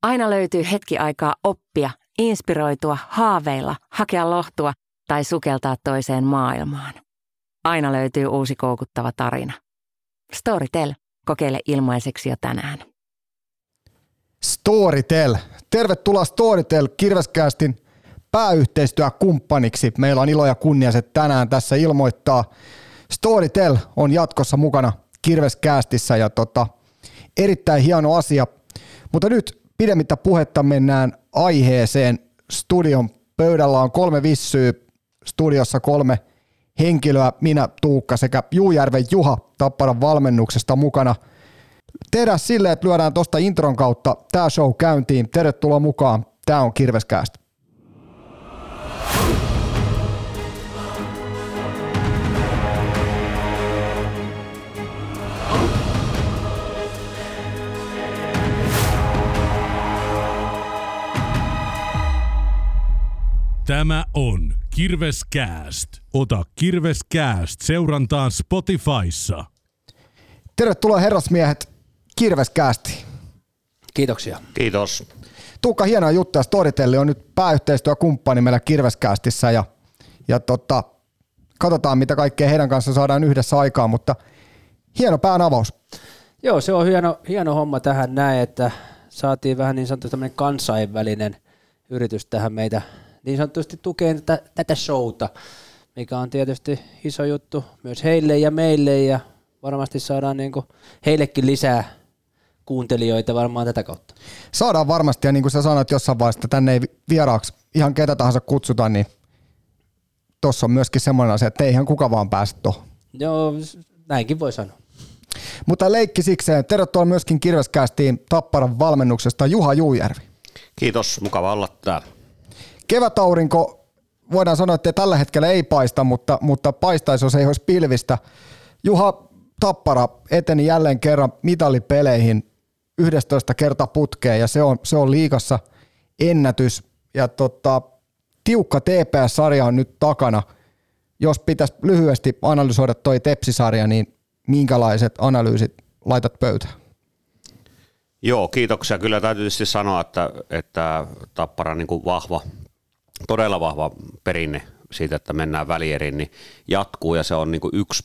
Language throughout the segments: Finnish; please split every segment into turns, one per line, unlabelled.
Aina löytyy hetki aikaa oppia, inspiroitua, haaveilla, hakea lohtua tai sukeltaa toiseen maailmaan. Aina löytyy uusi koukuttava tarina. Storytel. Kokeile ilmaiseksi jo tänään.
Storytel. Tervetuloa Storytel Kirvescastin pääyhteistyökumppaniksi. Meillä on ilo ja kunnia se tänään tässä ilmoittaa. Storytel on jatkossa mukana Kirvescastissa ja erittäin hieno asia. Mutta nyt pidemmittä puhetta mennään aiheeseen. Studion pöydällä on 3 vissyä, studiossa 3 henkilöä, minä, Tuukka sekä Juujärven Juha Tapparan valmennuksesta mukana. Tehdään silleen, että lyödään tuosta intron kautta tää show käyntiin. Tervetuloa mukaan. Tää on Kirvescast.
Tämä on Kirvescast. Ota Kirvescast seurantaan Spotifyssa.
Tervetuloa herrasmiehet Kirvescastiin.
Kiitoksia.
Kiitos.
Tuukka, hienoa juttuja. Storytel on nyt pääyhteistyökumppani meillä Kirvescastissa ja katsotaan mitä kaikkea heidän kanssa saadaan yhdessä aikaan, mutta hieno pään avaus.
Joo, se on hieno homma tähän näin, että saatiin vähän niin sanotusti tämmöinen kansainvälinen yritys tähän meitä niin sanotusti tukeen tätä showta, mikä on tietysti iso juttu myös heille ja meille ja varmasti saadaan niin kuin heillekin lisää kuuntelijoita varmaan tätä kautta.
Saadaan varmasti ja niin kuin sä sanoit jossain vaiheessa, että tänne ei vieraaksi ihan ketä tahansa kutsuta, niin tossa on myöskin semmoinen asia, että ei ihan kuka vaan pääse tuohon.
Joo, näinkin voi sanoa.
Mutta leikki sikseen. Tervetuloa myöskin Kirvescastiin Tapparan valmennuksesta Juha Juujärvi.
Kiitos, mukava olla täällä.
Kevätaurinko, voidaan sanoa, että tällä hetkellä ei paista, mutta paistaisi, jos ei olisi pilvistä. Juha, Tappara eteni jälleen kerran mitalipeleihin 11 kertaa putkeen ja se on liigassa ennätys. Ja tiukka TPS-sarja on nyt takana. Jos pitäisi lyhyesti analysoida toi Tepsi-sarja, niin minkälaiset analyysit laitat pöytään?
Joo, kiitoksia. Kyllä täytyy tietysti sanoa, että Tappara niin kuin todella vahva perinne siitä, että mennään välieriin, niin jatkuu ja se on niin kuin yksi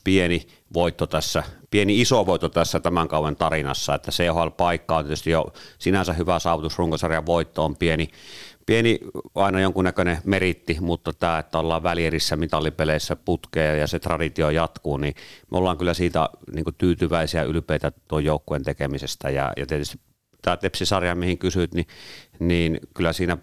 pieni iso voitto tässä tämän kauden tarinassa, että CHL-paikka on tietysti jo sinänsä hyvä saavutus, runkosarjan voitto on pieni aina jonkunnäköinen meritti, mutta tämä, että ollaan välierissä mitallipeleissä putkeen ja se traditio jatkuu, niin me ollaan kyllä siitä niin kuin tyytyväisiä ylpeitä tuon joukkueen tekemisestä ja tietysti tämä Tepsi-sarja, mihin kysyit, niin kyllä siinä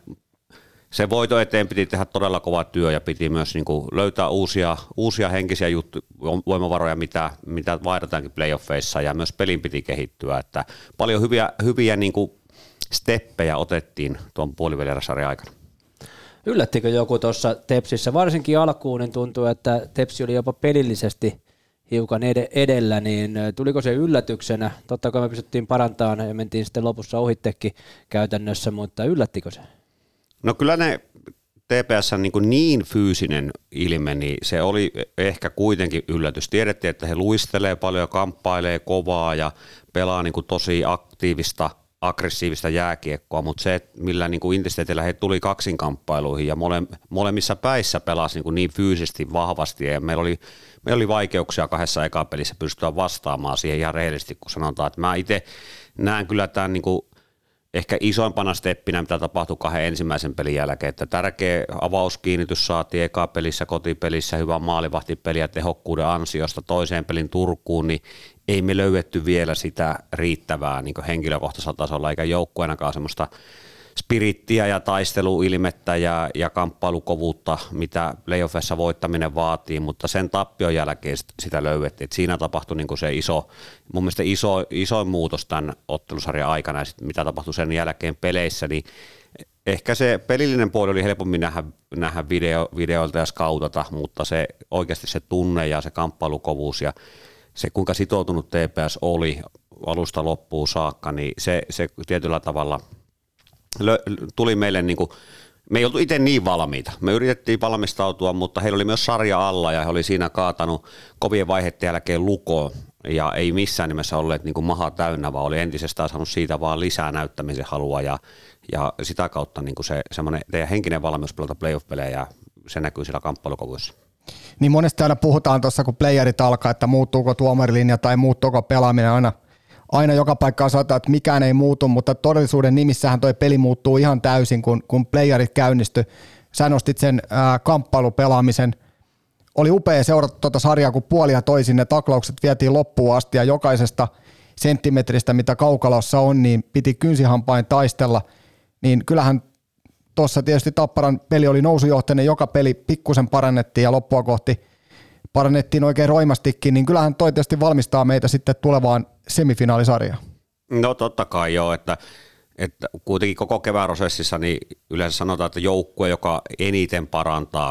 se voito eteen piti tehdä todella kova työ ja piti myös niin kuin löytää uusia henkisiä voimavaroja, mitä vaihdetaankin playoffeissa ja myös pelin piti kehittyä. Että paljon hyviä niin kuin steppejä otettiin tuon puolivälieräsarjan aikana.
Yllättikö joku tuossa Tepsissä? Varsinkin alkuun niin tuntui, että Tepsi oli jopa pelillisesti hiukan edellä, niin tuliko se yllätyksenä? Totta kai me pystyttiin parantamaan ja mentiin sitten lopussa ohittekin käytännössä, mutta yllättikö se?
No kyllä ne TPS:n niin fyysinen ilme, niin se oli ehkä kuitenkin yllätys. Tiedettiin, että he luistelee paljon ja kamppailee kovaa ja pelaa niin kuin tosi aggressiivista jääkiekkoa, mutta se, millä niin kuin intensiteetillä he tuli kaksinkamppailuihin ja molemmissa päissä pelasi niin fyysisesti vahvasti ja meillä oli vaikeuksia 2 ekapelissä pystyä vastaamaan siihen ihan rehellisesti, kun sanotaan, että mä itse näen kyllä tämän niin kuin ehkä isoimpana steppinä, mitä tapahtui 2 ensimmäisen pelin jälkeen, että tärkeä avauskiinnitys saatiin ekapelissä, kotipelissä, hyvä maalivahtipeli ja tehokkuuden ansiosta toiseen pelin Turkuun, niin ei me löydetty vielä sitä riittävää niin henkilökohtaisella tasolla, eikä joukkueenakaan semmoista spirittiä ja taisteluilmettä ja kamppailukovuutta, mitä playoffissa voittaminen vaatii, mutta sen tappion jälkeen sitä löydettiin. Et siinä tapahtui niin kuin se mun mielestä isoin muutos tämän ottelusarjan aikana, ja sit mitä tapahtui sen jälkeen peleissä, niin ehkä se pelillinen puoli oli helpommin nähdä videoilta ja skautata, mutta se oikeasti se tunne ja se kamppailukovuus ja se kuinka sitoutunut TPS oli alusta loppuun saakka, niin se tietyllä tavalla tuli meille niin kuin, me ei oltu itse niin valmiita. Me yritettiin valmistautua, mutta heillä oli myös sarja alla ja he oli siinä kaatanut kovien vaiheiden jälkeen Lukoon ja ei missään nimessä olleet niin kuin maha täynnä, vaan oli entisestään saanut siitä vaan lisää näyttämisen halua ja sitä kautta niin kuin se semmoinen teidän henkinen valmius pelata playoff-pelejä, se näkyy siellä kamppailukovuissa.
Niin monesti aina puhutaan tuossa, kun playerit alkaa, että muuttuuko tuomarilinja tai muuttuuko pelaaminen aina joka paikkaan sanotaan, että mikään ei muutu, mutta todellisuuden nimissähän toi peli muuttuu ihan täysin, kun playerit käynnistyi. Sä nostit sen kamppailupelaamisen. Oli upea seurata tuota sarjaa, kun puolia toisin ne taklaukset vietiin loppuun asti ja jokaisesta senttimetristä, mitä kaukalossa on, niin piti kynsihampain taistella. Niin kyllähän tuossa tietysti Tapparan peli oli nousujohteinen, joka peli pikkusen parannettiin ja loppua kohti parannettiin oikein roimastikin, niin kyllähän toi tietysti valmistaa meitä sitten tulevaan semifinaalisarjaan.
No totta kai joo, että kuitenkin koko kevään prosessissa niin yleensä sanotaan, että joukkue, joka eniten parantaa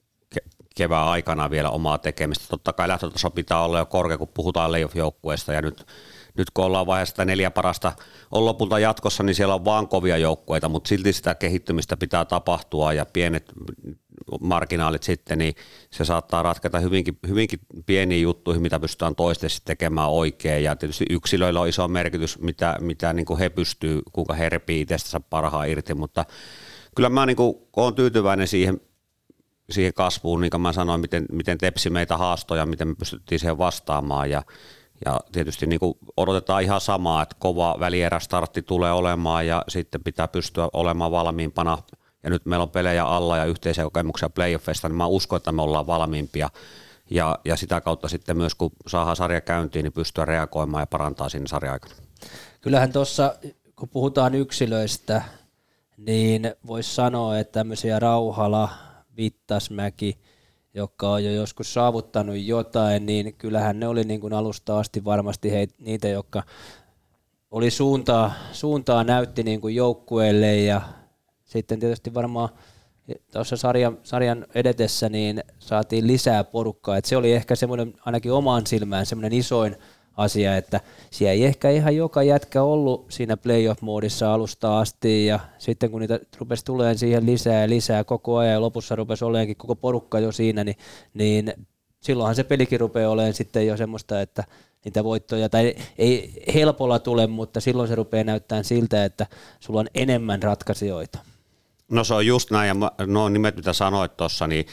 kevään aikana vielä omaa tekemistä. Totta kai lähtötaso pitää olla jo korkea, kun puhutaan playoff-joukkueesta ja nyt kun ollaan vaiheessa sitä 4 parasta on lopulta jatkossa, niin siellä on vaan kovia joukkueita, mutta silti sitä kehittymistä pitää tapahtua ja pienet marginaalit sitten, niin se saattaa ratketa hyvinkin pieniin juttuihin, mitä pystytään toistisesti tekemään oikein ja tietysti yksilöillä on iso merkitys, mitä niin kuin he pystyy, kuinka he repii itsestänsä parhaan irti, mutta kyllä mä niin kuin olen tyytyväinen siihen kasvuun, niin kuin mä sanoin, miten Tepsi meitä haastoi ja miten me pystyttiin siihen vastaamaan ja tietysti niin kuin odotetaan ihan samaa, että kova välierästartti tulee olemaan ja sitten pitää pystyä olemaan valmiimpana ja nyt meillä on pelejä alla ja yhteisiä kokemuksia playoffeista, niin mä uskon, että me ollaan valmiimpia ja sitä kautta sitten myös kun saadaan sarja käyntiin, niin pystyä reagoimaan ja parantaa siinä sarja-aikana.
Kyllähän tuossa, kun puhutaan yksilöistä, niin voisi sanoa, että tämmöisiä Rauhala, Vittasmäki, jotka on jo joskus saavuttanut jotain, niin kyllähän ne oli niin kuin alusta asti varmasti niitä, jotka oli suuntaa näytti niin kuin joukkueelle ja sitten tietysti varmaan tuossa sarjan edetessä niin saatiin lisää porukkaa, että se oli ehkä semmoinen ainakin omaan silmään semmoinen isoin asia, että siellä ei ehkä ihan joka jätkä ollut siinä playoff-moodissa alusta asti ja sitten kun niitä rupesi tulemaan siihen lisää koko ajan ja lopussa rupesi oleenkin koko porukka jo siinä, niin silloinhan se pelikin rupeaa olemaan sitten jo semmoista, että niitä voittoja, tai ei helpolla tule, mutta silloin se rupeaa näyttämään siltä, että sulla on enemmän ratkaisijoita.
No se on just näin, ja nuo nimet mitä sanoit tuossa, niin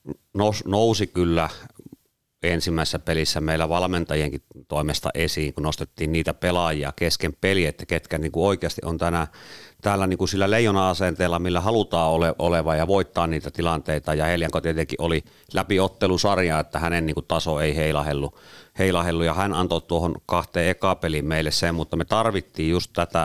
nousi kyllä ensimmäisessä pelissä meillä valmentajienkin toimesta esiin, kun nostettiin niitä pelaajia kesken peliä, että ketkä niin kuin oikeasti on täällä niin kuin sillä leijona-asenteella, millä halutaan oleva ja voittaa niitä tilanteita, ja Helianko tietenkin oli läpi ottelusarjaa, että hänen niin kuin taso ei heilahellu, ja hän antoi tuohon 2 ekapeliin meille sen, mutta me tarvittiin just tätä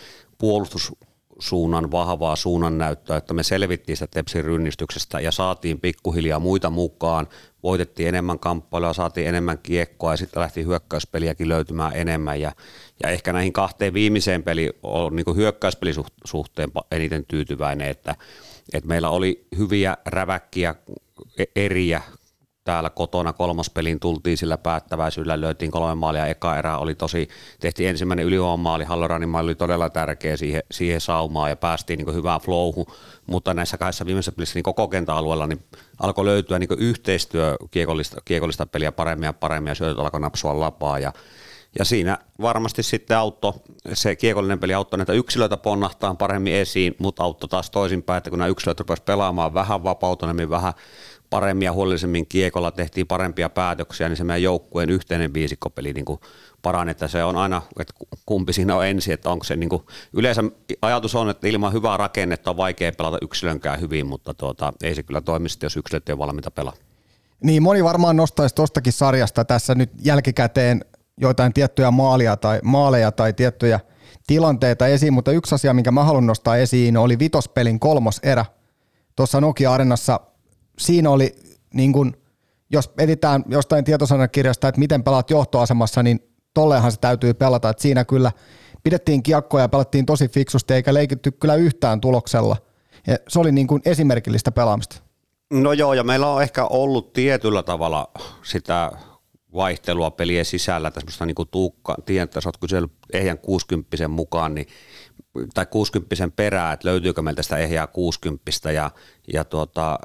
puolustussuunnan vahvaa suunnannäyttöä, että me selvittiin sitä Tepsin rynnistyksestä ja saatiin pikkuhiljaa muita mukaan, voitettiin enemmän kamppailua, saatiin enemmän kiekkoa ja sitten lähti hyökkäyspeliäkin löytymään enemmän ja ehkä näihin 2 viimeiseen peliin on niin kuin hyökkäyspelisuhteen eniten tyytyväinen, että meillä oli hyviä räväkkiä eriä täällä kotona 3. peliin tultiin sillä päättäväisyydellä, löytiin 3 maalia, eka erä oli tehtiin ensimmäinen ylivoimamaali, Halloranin maali oli todella tärkeä siihen saumaan ja päästiin niin hyvään flowhun, mutta näissä 2 viimeisessä pelissä niin koko kentäalueella niin alkoi löytyä niin yhteistyö kiekollista peliä paremmin ja syötöt alkoi napsua lapaa ja siinä varmasti sitten se kiekollinen peli auttoi näitä yksilöitä ponnahtaan paremmin esiin, mutta auttoi taas toisinpäin, että kun nämä yksilöt rupesivat pelaamaan vähän vapautuneemmin, vähän paremmin ja huolellisemmin kiekolla, tehtiin parempia päätöksiä, niin se meidän joukkueen yhteinen viisikkopeli niin parani, että se on aina, että kumpi siinä on ensin, että onko se niin kuin, yleensä ajatus on, että ilman hyvää rakennetta on vaikea pelata yksilönkään hyvin, mutta ei se kyllä toimi sitten, jos yksilöt ei ole valmiita pelaa.
Niin, moni varmaan nostaisi tuostakin sarjasta tässä nyt jälkikäteen joitain tiettyjä maaleja tai tiettyjä tilanteita esiin, mutta yksi asia, minkä mä haluan nostaa esiin, oli vitospelin 3. erä tuossa Nokia-areenassa. Siinä oli, niin kun, jos editään jostain tietosanakirjasta, että miten pelaat johtoasemassa, niin tolleenhan se täytyy pelata. Että siinä kyllä pidettiin kiekkoja ja pelattiin tosi fiksusti, eikä leikitty kyllä yhtään tuloksella. Ja se oli niin kuin esimerkillistä pelaamista.
No joo, ja meillä on ehkä ollut tietyllä tavalla sitä vaihtelua pelien sisällä, että semmoista niin kuin Tuukka, tiedän, että sä oot kysellyt ehjän 60 mukaan, niin, tai 60 perää, että löytyykö meiltä sitä ehjää 60, ja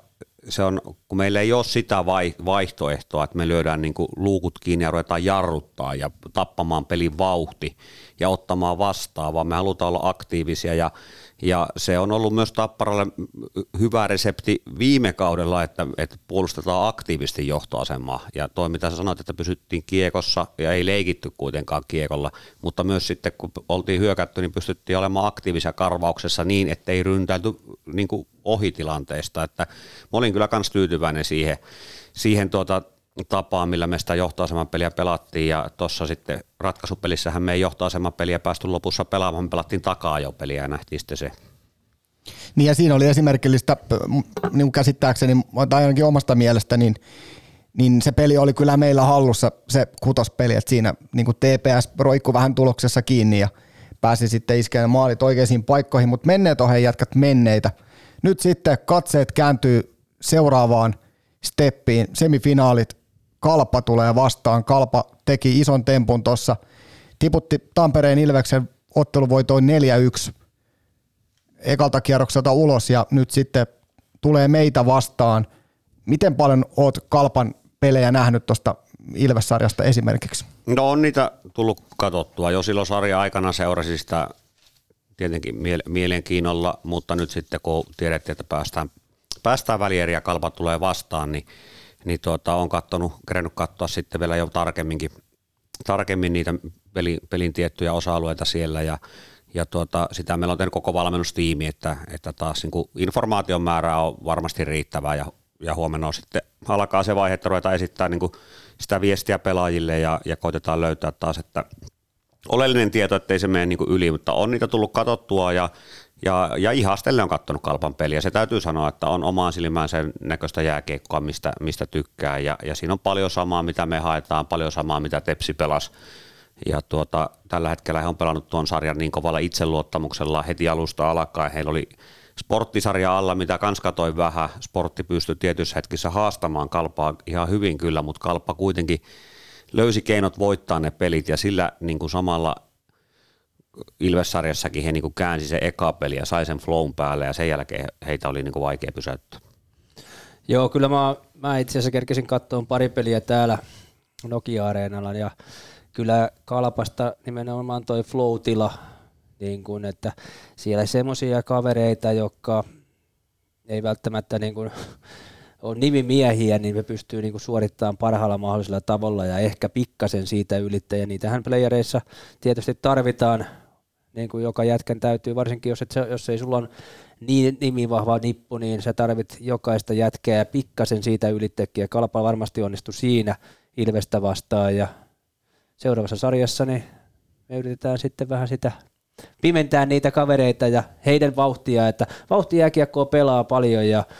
se on, kun meillä ei ole sitä vaihtoehtoa, että me lyödään niin kuin luukut kiinni ja ruvetaan jarruttaa ja tappamaan pelin vauhti ja ottamaan vastaan, vaan me halutaan olla aktiivisia ja se on ollut myös Tapparalle hyvä resepti viime kaudella, että puolustetaan aktiivisesti johtoasemaa. Ja toi mitä sä sanoit, että pysyttiin kiekossa ja ei leikitty kuitenkaan kiekolla, mutta myös sitten kun oltiin hyökätty, niin pystyttiin olemaan aktiivisia karvauksessa niin, ettei ryntäilty niin kuin ohitilanteesta. Että mä olin kyllä kans tyytyväinen siihen tapaan, millä me sitä johtoaseman peliä pelattiin, ja tuossa sitten ratkaisupelissähän me ei johtoaseman peliä päästy lopussa pelaamaan, me pelattiin takaa-ajopeliä ja nähtiin sitten se.
Niin ja siinä oli esimerkillistä, niin käsittääkseni, tai ainakin omasta mielestä, niin se peli oli kyllä meillä hallussa, se kutospeli, että siinä niin kuin TPS roikkui vähän tuloksessa kiinni ja pääsi sitten iskemaan maalit oikeisiin paikkoihin, mutta menneet on jätkät menneitä. Nyt sitten katseet kääntyy seuraavaan steppiin, semifinaalit, Kalpa tulee vastaan. Kalpa teki ison tempun tuossa, tiputti Tampereen Ilveksen otteluvoitoin 4-1 ekalta kierrokselta ulos ja nyt sitten tulee meitä vastaan. Miten paljon oot Kalpan pelejä nähnyt tuosta Ilves-sarjasta esimerkiksi?
No on niitä tullut katsottua. Jo silloin sarja aikana seurasi sitä tietenkin mielenkiinnolla, mutta nyt sitten kun tiedettiin, että päästään välieriä ja Kalpa tulee vastaan, niin on kerennyt katsoa sitten vielä jo tarkemmin niitä pelin tiettyjä osa-alueita siellä ja sitä meillä on tehnyt koko valmennustiimi, että taas niin kuin informaation määrä on varmasti riittävää ja huomenna on sitten alkaa se vaihe, että ruvetaan esittää niin kuin sitä viestiä pelaajille ja koitetaan löytää taas, että oleellinen tieto, ettei se mene niin kuin yli, mutta on niitä tullut katsottua ja ihastelle on katsonut Kalpan peliä. Se täytyy sanoa, että on omaan silmään sen näköistä jääkiekkoa, mistä tykkää ja siinä on paljon samaa, mitä me haetaan, paljon samaa, mitä Tepsi pelasi. Ja tällä hetkellä he on pelannut tuon sarjan niin kovalla itseluottamuksella heti alusta alkaen. Heillä oli sporttisarja alla, mitä kans katoi vähän. Sportti pystyi tietyissä hetkissä haastamaan Kalpaa ihan hyvin kyllä, mutta Kalpa kuitenkin löysi keinot voittaa ne pelit ja sillä niin kuin samalla Ilves-sarjassakin he niin kuin käänsi se eka peli ja sai sen flown päälle ja sen jälkeen heitä oli niin kuin vaikea pysäyttää.
Joo, kyllä mä itse asiassa kerkesin katsomaan pari peliä täällä Nokia-areenalla ja kyllä Kalpasta nimenomaan toi flow-tila, niin kuin, että siellä semmoisia kavereita, jotka ei välttämättä niin kuin on nimimiehiä, niin me pystyy niin kuin suorittamaan parhaalla mahdollisella tavalla ja ehkä pikkasen siitä ylittäjä. Niitähän playereissa tietysti tarvitaan, niin kuin joka jätkän täytyy, varsinkin jos ei sulla ole niin nimivahva nippu, niin sä tarvit jokaista jätkää ja pikkasen siitä ylittäjäkin. Kalpa varmasti onnistui siinä Ilvestä vastaan ja seuraavassa sarjassa niin me yritetään sitten vähän sitä pimentää niitä kavereita ja heidän vauhtia, että vauhtijääkiekkoa pelaa paljon ja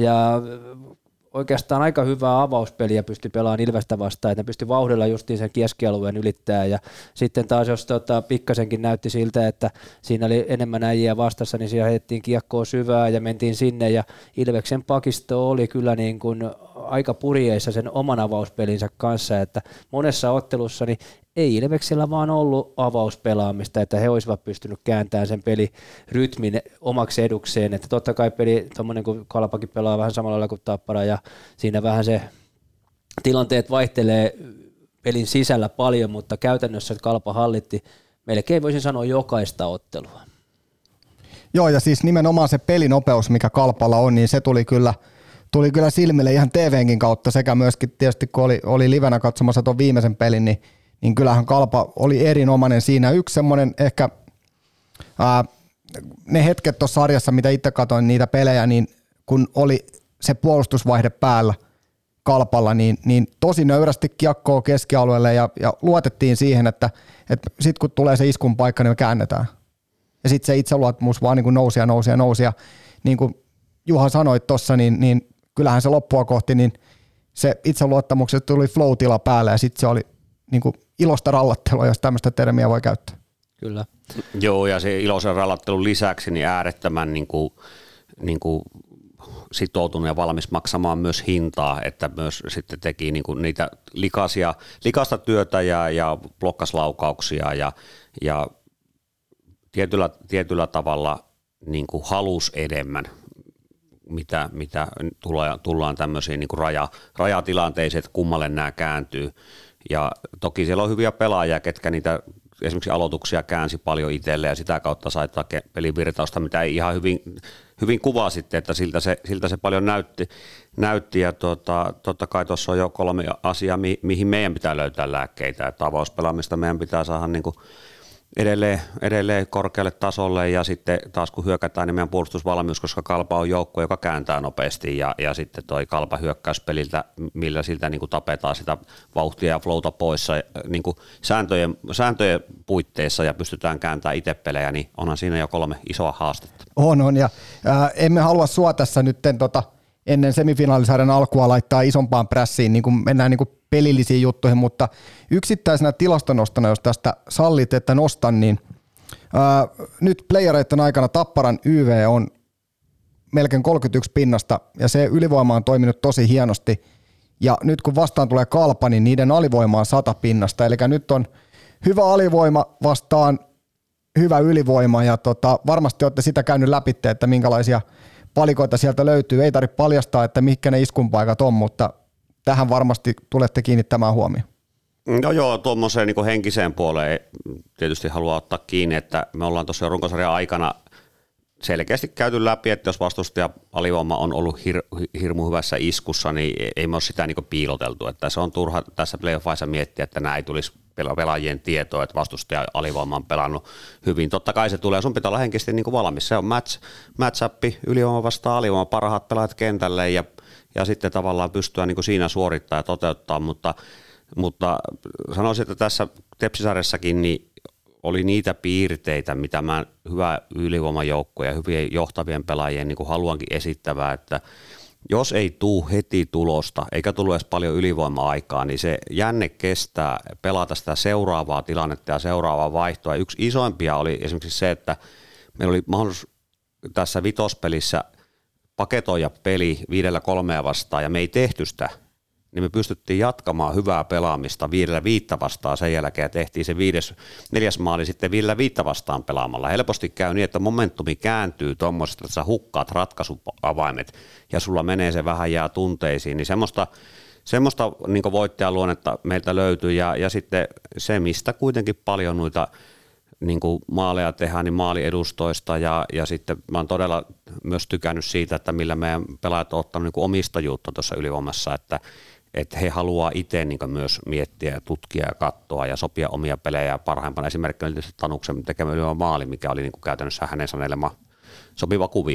oikeastaan aika hyvää avauspeliä pystyi pelaamaan Ilvestä vastaan, että ne pystyi vauhdilla justiin sen keskialueen ylittää ja sitten taas jos pikkasenkin näytti siltä, että siinä oli enemmän äijää vastassa, niin siellä heitettiin kiekkoa syvää ja mentiin sinne ja Ilveksen pakisto oli kyllä niin kuin aika purjeissa sen oman avauspelinsä kanssa, että monessa ottelussa niin ei Ilveksellä vaan ollut avauspelaamista, että he olisivat pystynyt kääntämään sen pelirytmin omaksi edukseen, että totta kai peli, tuommoinen kuin Kalpakin pelaa vähän samalla lailla kuin Tappara ja siinä vähän se tilanteet vaihtelee pelin sisällä paljon, mutta käytännössä Kalpa hallitti melkein voisin sanoa jokaista ottelua.
Joo ja siis nimenomaan se pelinopeus, mikä Kalpalla on, niin se tuli kyllä silmille ihan TV:nkin kautta sekä myöskin tietysti kun oli livenä katsomassa tuon viimeisen pelin, niin kyllähän Kalpa oli erinomainen siinä. Yksi semmoinen ehkä ne hetket tuossa sarjassa, mitä itse katsoin niitä pelejä, niin kun oli se puolustusvaihde päällä Kalpalla, niin tosi nöyrästi kiekkoa keskialueelle ja luotettiin siihen, että sitten kun tulee se iskun paikka, niin me käännetään. Ja sitten se itseluottamus vaan niin kuin nousi ja niin kuin Juha sanoi tuossa, niin kyllähän se loppua kohti, niin se itseluottamuksesta tuli flow-tila päälle ja sitten se oli niin kuin ilosta rallattelua, jos tämmöistä termiä voi käyttää.
Kyllä.
Joo, ja se iloisen rallattelun lisäksi niin äärettömän niin kuin sitoutunut ja valmis maksamaan myös hintaa, että myös sitten teki niin kuin niitä likasta työtä ja blokkaslaukauksia ja tietyllä tavalla niin kuin halusi enemmän. mitä tullaan tämmöisiin niin kuin rajatilanteisiin, että kummalle nämä kääntyy. Ja toki siellä on hyviä pelaajia, ketkä niitä esimerkiksi aloituksia käänsi paljon itselleen ja sitä kautta sai pelivirtausta, mitä ei ihan hyvin kuvaa sitten, että siltä se paljon näytti ja totta kai tuossa on jo 3 asiaa, mihin meidän pitää löytää lääkkeitä, että avauspelaamista meidän pitää saada niin kuin edelleen korkealle tasolle ja sitten taas kun hyökätään, niin meidän puolustusvalmius, koska Kalpa on joukko, joka kääntää nopeasti ja sitten toi Kalpa hyökkäyspeliltä, millä siltä niin kuin tapetaan sitä vauhtia ja flowta pois niin kuin sääntöjen puitteissa ja pystytään kääntämään itse pelejä, niin onhan siinä jo 3 isoa haastetta. On
ja emme halua sua tässä nyt ennen semifinaalisarjan alkua laittaa isompaan prässiin, niin kuin mennään niin kuin pelillisiin juttuihin, mutta yksittäisenä tilastonostona, jos tästä sallit, että nostan, niin nyt playereiden aikana Tapparan YV on melkein 31 pinnasta, ja se ylivoima on toiminut tosi hienosti, ja nyt kun vastaan tulee Kalpa, niin niiden alivoima on 100 pinnasta, eli nyt on hyvä alivoima vastaan hyvä ylivoima, ja varmasti olette sitä käynyt läpi, että minkälaisia palikoita sieltä löytyy. Ei tarvitse paljastaa, että mitkä ne iskunpaikat on, mutta tähän varmasti tulette kiinnittämään huomioon.
No joo, tuommoiseen niin henkiseen puoleen tietysti haluaa ottaa kiinni, että me ollaan tuossa runkosarjan aikana selkeästi käyty läpi, että jos vastustaja alivoima on ollut hirmu hyvässä iskussa, niin ei me ole sitä niin piiloteltu. Että se on turha tässä playoffissa miettiä, että nämä ei tulisi pelaajien tietoa, että vastustaja alivoima on pelannut hyvin. Totta kai se tulee, sun pitää olla henkisesti niin valmis. Se on match-up, ylivoima vastaan alivoima, parhaat pelaajat kentälle ja sitten tavallaan pystyä niin siinä suorittaa ja toteuttaa, mutta sanoisin, että tässä Tepsisarjassakin niin oli niitä piirteitä, mitä mä hyvä ylivoimajoukko ja hyvien johtavien pelaajien niin haluankin esittävää, että jos ei tule heti tulosta, eikä tule edes paljon ylivoima-aikaa, niin se jänne kestää pelata sitä seuraavaa tilannetta ja seuraavaa vaihtoa. Yksi isoimpia oli esimerkiksi se, että meillä oli mahdollisuus tässä vitospelissä paketoida peli 5-3 vastaan, ja me ei tehty sitä, niin me pystyttiin jatkamaan hyvää pelaamista 5-5 vastaan sen jälkeen, ja tehtiin se 4. maali sitten 5-5 vastaan pelaamalla. Helposti käy niin, että momentumi kääntyy tuommoisesta, että sä hukkaat ratkaisuavaimet, ja sulla menee se vähän jää tunteisiin, niin semmoista niin voittajaluonnetta meiltä löytyy, ja sitten se, mistä kuitenkin paljon noita niin kuin maaleja tehdään, niin maaliedustoista ja sitten mä oon todella myös tykännyt siitä, että millä meidän pelaajat on ottanut niin kuin omistajuutta tuossa ylivoimassa, että he haluaa itse niin kuin myös miettiä ja tutkia ja katsoa ja sopia omia pelejä. Parhaimpana esimerkkinä oli tietysti Tanuksen tekemä ylivoima maali, mikä oli niin kuin käytännössä hänen sanelema sopiva kuvio.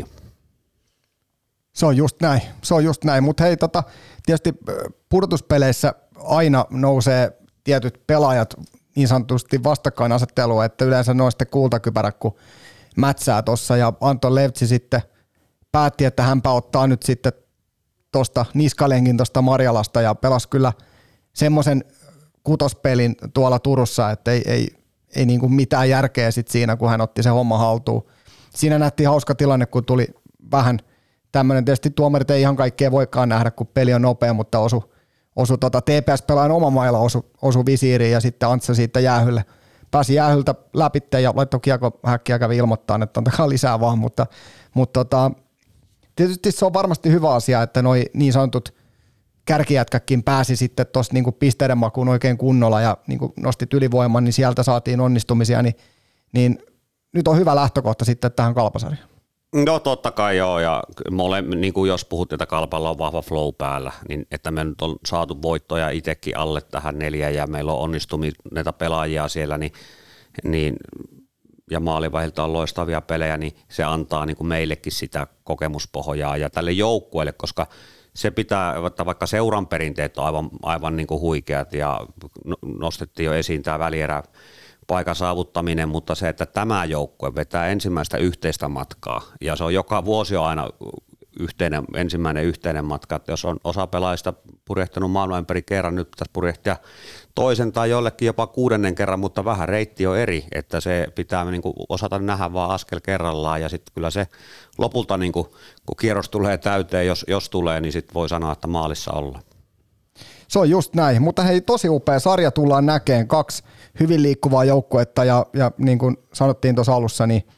Se on just näin, mutta hei tietysti pudotuspeleissä aina nousee tietyt pelaajat niin sanotusti vastakkainasettelua, että yleensä ne on sitten kultakypärä, kun mätsää tuossa, ja Anton Levtsi sitten päätti, että hänpä ottaa nyt sitten tuosta niskalenkin tuosta Marjalasta, ja pelasi kyllä semmoisen kutospelin tuolla Turussa, että ei niin kuin mitään järkeä sit siinä, kun hän otti se homma haltuun. Siinä nähtiin hauska tilanne, kun tuli vähän tämmöinen, tietysti tuomarit ei ihan kaikkea voikaan nähdä, kun peli on nopea, mutta osui TPS-pelaajan oma mailla osui visiiriin, ja sitten Antsa siitä pääsi jäähyltä läpi ja laittoi kiekohäkkiä, kävi ilmoittaa, että antakaa lisää vaan, mutta tietysti se on varmasti hyvä asia, että noi niin sanotut kärkijätkäkin pääsi sitten tuossa niinku pisteiden makuun oikein kunnolla ja niinku nostit ylivoiman, niin sieltä saatiin onnistumisia, niin nyt on hyvä lähtökohta sitten tähän Kalpasarjaan.
No totta kai joo, ja niin kuin jos puhut, että Kalpalla on vahva flow päällä, niin että me nyt on saatu voittoja itsekin alle tähän 4 ja meillä on onnistuneita pelaajia siellä, niin ja maalivahilta on loistavia pelejä, niin se antaa niin kuin meillekin sitä kokemuspohjaa ja tälle joukkueelle, koska se pitää, että vaikka seuran perinteet on aivan niin kuin huikeat ja nostettiin jo esiin tämä välierä paikan saavuttaminen, mutta se, että tämä joukkue vetää ensimmäistä yhteistä matkaa ja se on joka vuosi on aina ensimmäinen yhteinen matka, että jos on osa pelaajista purjehtanut maailman ympäri kerran, nyt pitäisi purjehtia toisen tai jollekin jopa 6. kerran, mutta vähän reitti on eri, että se pitää niin kuin osata nähdä vaan askel kerrallaan ja sitten kyllä se lopulta, niin kuin, kun kierros tulee täyteen, jos tulee, niin sitten voi sanoa, että maalissa ollaan.
Se on just näin, mutta hei, tosi upea sarja tullaan näkemään, 2 hyvin liikkuvaa joukkuetta ja niin kuin sanottiin tuossa alussa, niin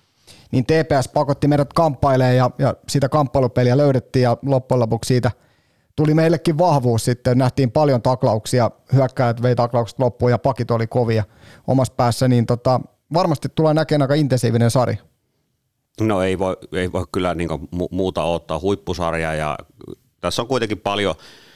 niin TPS pakotti meidät kamppailemaan ja sitä kamppailupeliä löydettiin ja loppujen lopuksi siitä tuli meillekin vahvuus sitten. Nähtiin paljon taklauksia, hyökkäjät vei taklaukset loppuun ja pakit oli kovia omassa päässä, niin varmasti tulee näkemään aika intensiivinen sarja.
No ei voi kyllä niin muuta odottaa, huippusarja ja tässä on kuitenkin paljon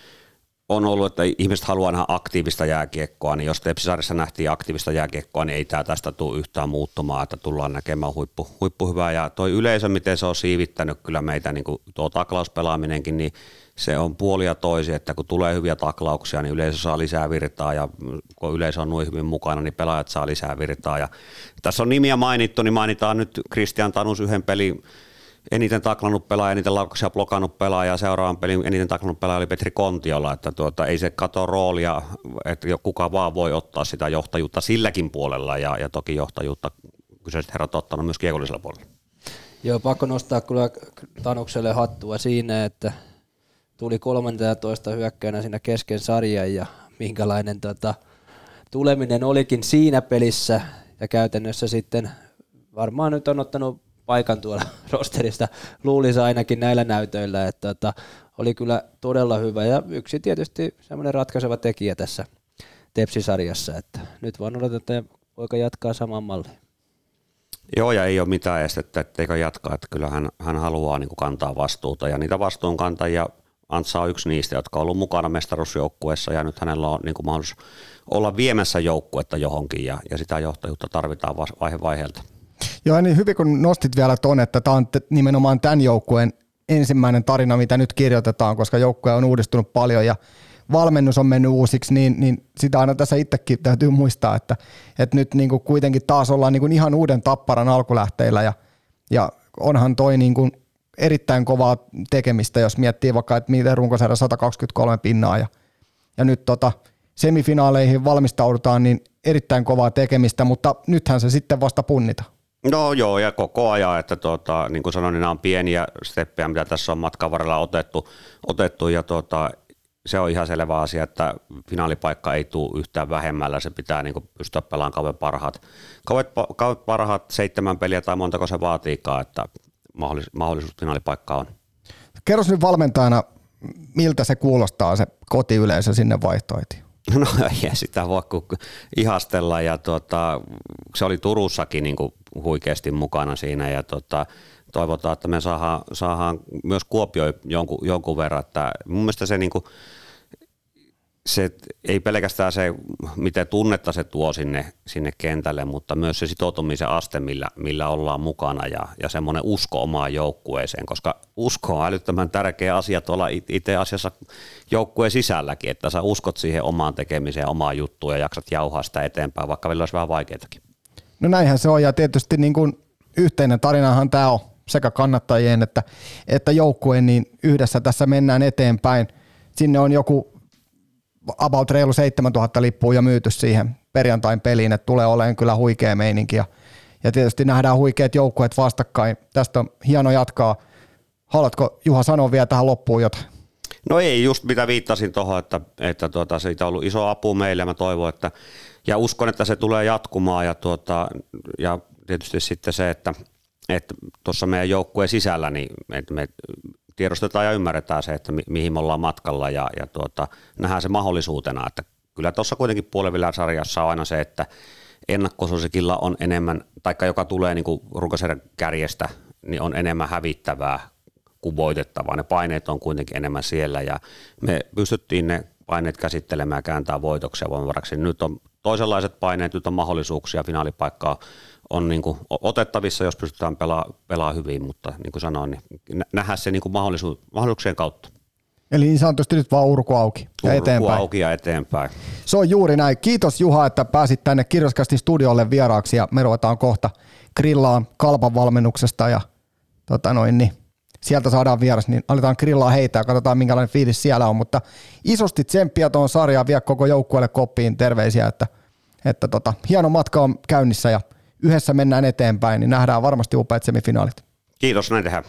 on ollut, että ihmiset haluaa nähdä aktiivista jääkiekkoa, niin jos Tepsisarjassa nähtiin aktiivista jääkiekkoa, niin ei tämä tästä tule yhtään muuttumaan, että tullaan näkemään huippuhyvää ja toi yleisö, miten se on siivittänyt kyllä meitä, niin kuin tuo taklauspelaaminenkin, niin se on puolia toisia, että kun tulee hyviä taklauksia, niin yleisö saa lisää virtaa ja kun yleisö on noin hyvin mukana, niin pelaajat saa lisää virtaa ja tässä on nimiä mainittu, niin mainitaan nyt Christian Tanus yhden pelin eniten taklannut pelaaja, eniten laukauksia blokannut pelaaja ja seuraavan pelin eniten taklannut pelaaja oli Petri Kontiola, että ei se kato roolia, että kuka vaan voi ottaa sitä johtajuutta silläkin puolella ja toki johtajuutta kyseiset herrat ottanut myös kiekollisella puolella.
Joo, pakko nostaa kyllä Tanukselle hattua siinä, että tuli 13 hyökkäänä siinä kesken sarjan ja minkälainen tuleminen olikin siinä pelissä ja käytännössä sitten varmaan nyt on ottanut paikan tuolla rosterista, luulisi ainakin näillä näytöillä, että oli kyllä todella hyvä ja yksi tietysti semmoinen ratkaiseva tekijä tässä Tepsisarjassa, että nyt vaan odotetaan, että poika jatkaa saman malliin.
Joo, ja ei ole mitään estettä, etteikö jatkaa, että kyllä hän haluaa niin kuin kantaa vastuuta ja niitä vastuunkantajia Antsa on yksi niistä, jotka on ollut mukana mestaruusjoukkueessa ja nyt hänellä on niin kuin mahdollisuus olla viemässä joukkuetta johonkin ja sitä johtajuutta tarvitaan vaiheelta.
Joo, niin hyvin kun nostit vielä ton, että tämä on nimenomaan tämän joukkueen ensimmäinen tarina, mitä nyt kirjoitetaan, koska joukkue on uudistunut paljon ja valmennus on mennyt uusiksi, niin sitä aina tässä itsekin täytyy muistaa, että nyt niin kuin kuitenkin taas ollaan niin kuin ihan uuden Tapparan alkulähteillä ja onhan toi niin kuin erittäin kovaa tekemistä, jos miettii vaikka, että miten runkosarja 123 pinnaa ja nyt semifinaaleihin valmistaudutaan, niin erittäin kovaa tekemistä, mutta nythän se sitten vasta punnita.
No joo, ja koko ajan, että niin kuin sanoin, niin nämä on pieniä steppejä, mitä tässä on matkan varrella otettu ja se on ihan selvä asia, että finaalipaikka ei tule yhtään vähemmällä, se pitää niin kuin pystyä pelaamaan kauan parhaat 7 peliä tai montako se vaatiikaan, että mahdollisuus finaalipaikkaan on.
Kerros nyt valmentajana, miltä se kuulostaa se kotiyleisö sinne vaihtoehtiin?
No ei sitä voi ihastella ja se oli Turussakin niin kuin huikeasti mukana siinä ja toivotaan, että me saadaan myös Kuopioon jonkun verran, että mun mielestä se, niin kuin, se ei pelkästään se, miten tunnetta se tuo sinne kentälle, mutta myös se sitoutumisen aste, millä ollaan mukana ja semmoinen usko omaan joukkueeseen, koska usko on älyttömän tärkeä asia tuolla itse asiassa joukkueen sisälläkin, että sä uskot siihen omaan tekemiseen, omaan juttuun ja jaksat jauhaa sitä eteenpäin, vaikka välillä olisi vähän vaikeatakin. No
näinhän se on ja tietysti niin kuin yhteinen tarinahan tämä on sekä kannattajien että joukkueen, niin yhdessä tässä mennään eteenpäin. Sinne on joku about reilu 7000 lippua ja myyty siihen perjantain peliin, että tulee olemaan kyllä huikea meininki ja tietysti nähdään huikeat joukkueet vastakkain. Tästä on hieno jatkaa. Haluatko Juha sanoa vielä tähän loppuun jotain?
No ei, just mitä viittasin tuohon, että siitä on ollut iso apu meille ja mä toivon, että ja uskon, että se tulee jatkumaan ja tietysti sitten se, että tuossa meidän joukkueen sisällä niin me tiedostetaan ja ymmärretään se, että mihin me ollaan matkalla ja nähdään se mahdollisuutena, että kyllä tuossa kuitenkin puolivälin sarjassa on aina se, että ennakkosuosikilla on enemmän, taikka joka tulee niin kuin runkosarjan kärjestä, niin on enemmän hävittävää kuin voitettavaa. Ne paineet on kuitenkin enemmän siellä ja me pystyttiin ne paineet käsittelemään ja kääntää voitoksia voimavaraksi. Nyt on toisenlaiset paineet, nyt on mahdollisuuksia, finaalipaikkaa on niin kuin otettavissa, jos pystytään pelaamaan hyvin, mutta niin kuin sanoin, niin nähdään se niin kuin mahdollisuuksien kautta.
Eli niin sanotusti nyt vaan urku auki ja eteenpäin.
Urku auki ja eteenpäin.
Se on juuri näin. Kiitos Juha, että pääsit tänne Kirvescastin studiolle vieraaksi ja me ruvetaan kohta grillaan Kalpan valmennuksesta ja niin sieltä saadaan vieras, niin aletaan grillaa heitä ja katsotaan minkälainen fiilis siellä on, mutta isosti tsemppiä tuohon sarjaan, vie koko joukkueelle koppiin terveisiä, että hieno matka on käynnissä ja yhdessä mennään eteenpäin, niin nähdään varmasti upeat semifinaalit.
Kiitos, näin tehdään.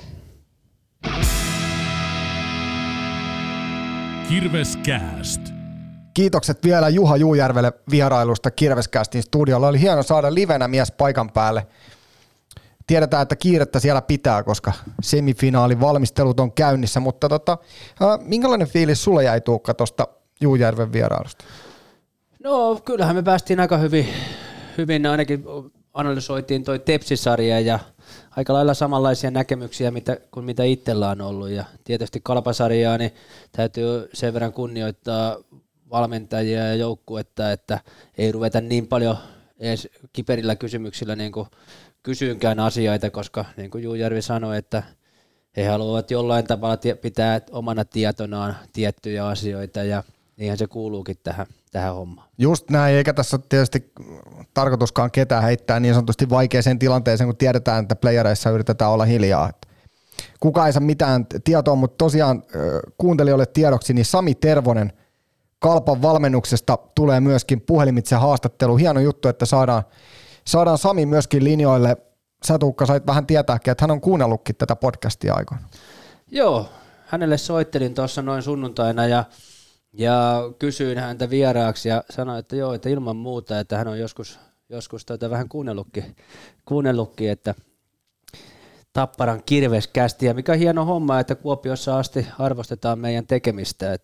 Kirvescast.
Kiitokset vielä Juha Juujärvelle vierailusta Kirvescastin studiolla. Oli hieno saada livenä mies paikan päälle. tiedetään, että kiirettä siellä pitää, koska semifinaalin valmistelut on käynnissä, mutta minkälainen fiilis sulle jäi, Tuukka, tuosta Juujärven vierailusta?
No kyllähän me päästiin aika hyvin ainakin analysoitiin toi Tepsi-sarja ja aika lailla samanlaisia näkemyksiä kuin mitä itsellä on ollut ja tietysti Kalpasarjaa, niin täytyy sen verran kunnioittaa valmentajia ja joukkuetta, että ei ruveta niin paljon edes kiperillä kysymyksillä niin kuin kysyynkään asioita, koska niin kuin Juujärvi sanoi, että he haluavat jollain tavalla pitää omana tietonaan tiettyjä asioita ja niinhän se kuuluukin tähän hommaan. Just
näin, eikä tässä ole tietysti tarkoituskaan ketään heittää niin sanotusti vaikeaseen tilanteeseen, kun tiedetään, että playereissa yritetään olla hiljaa. Kukaan ei saa mitään tietoa, mutta tosiaan kuuntelijoille tiedoksi, niin Sami Tervonen Kalpan valmennuksesta tulee myöskin puhelimitse haastattelu. Hieno juttu, että saadaan Sami myöskin linjoille. Sä, Tuukka, sait vähän tietääkin, että hän on kuunnellutkin tätä podcastia aikoina.
Joo, hänelle soittelin tuossa noin sunnuntaina ja kysyin häntä vieraaksi ja sanoin, että joo, että ilman muuta, että hän on joskus vähän kuunnellutkin, että Tapparan Kirveskästiä, mikä on hieno homma, että Kuopiossa asti arvostetaan meidän tekemistä,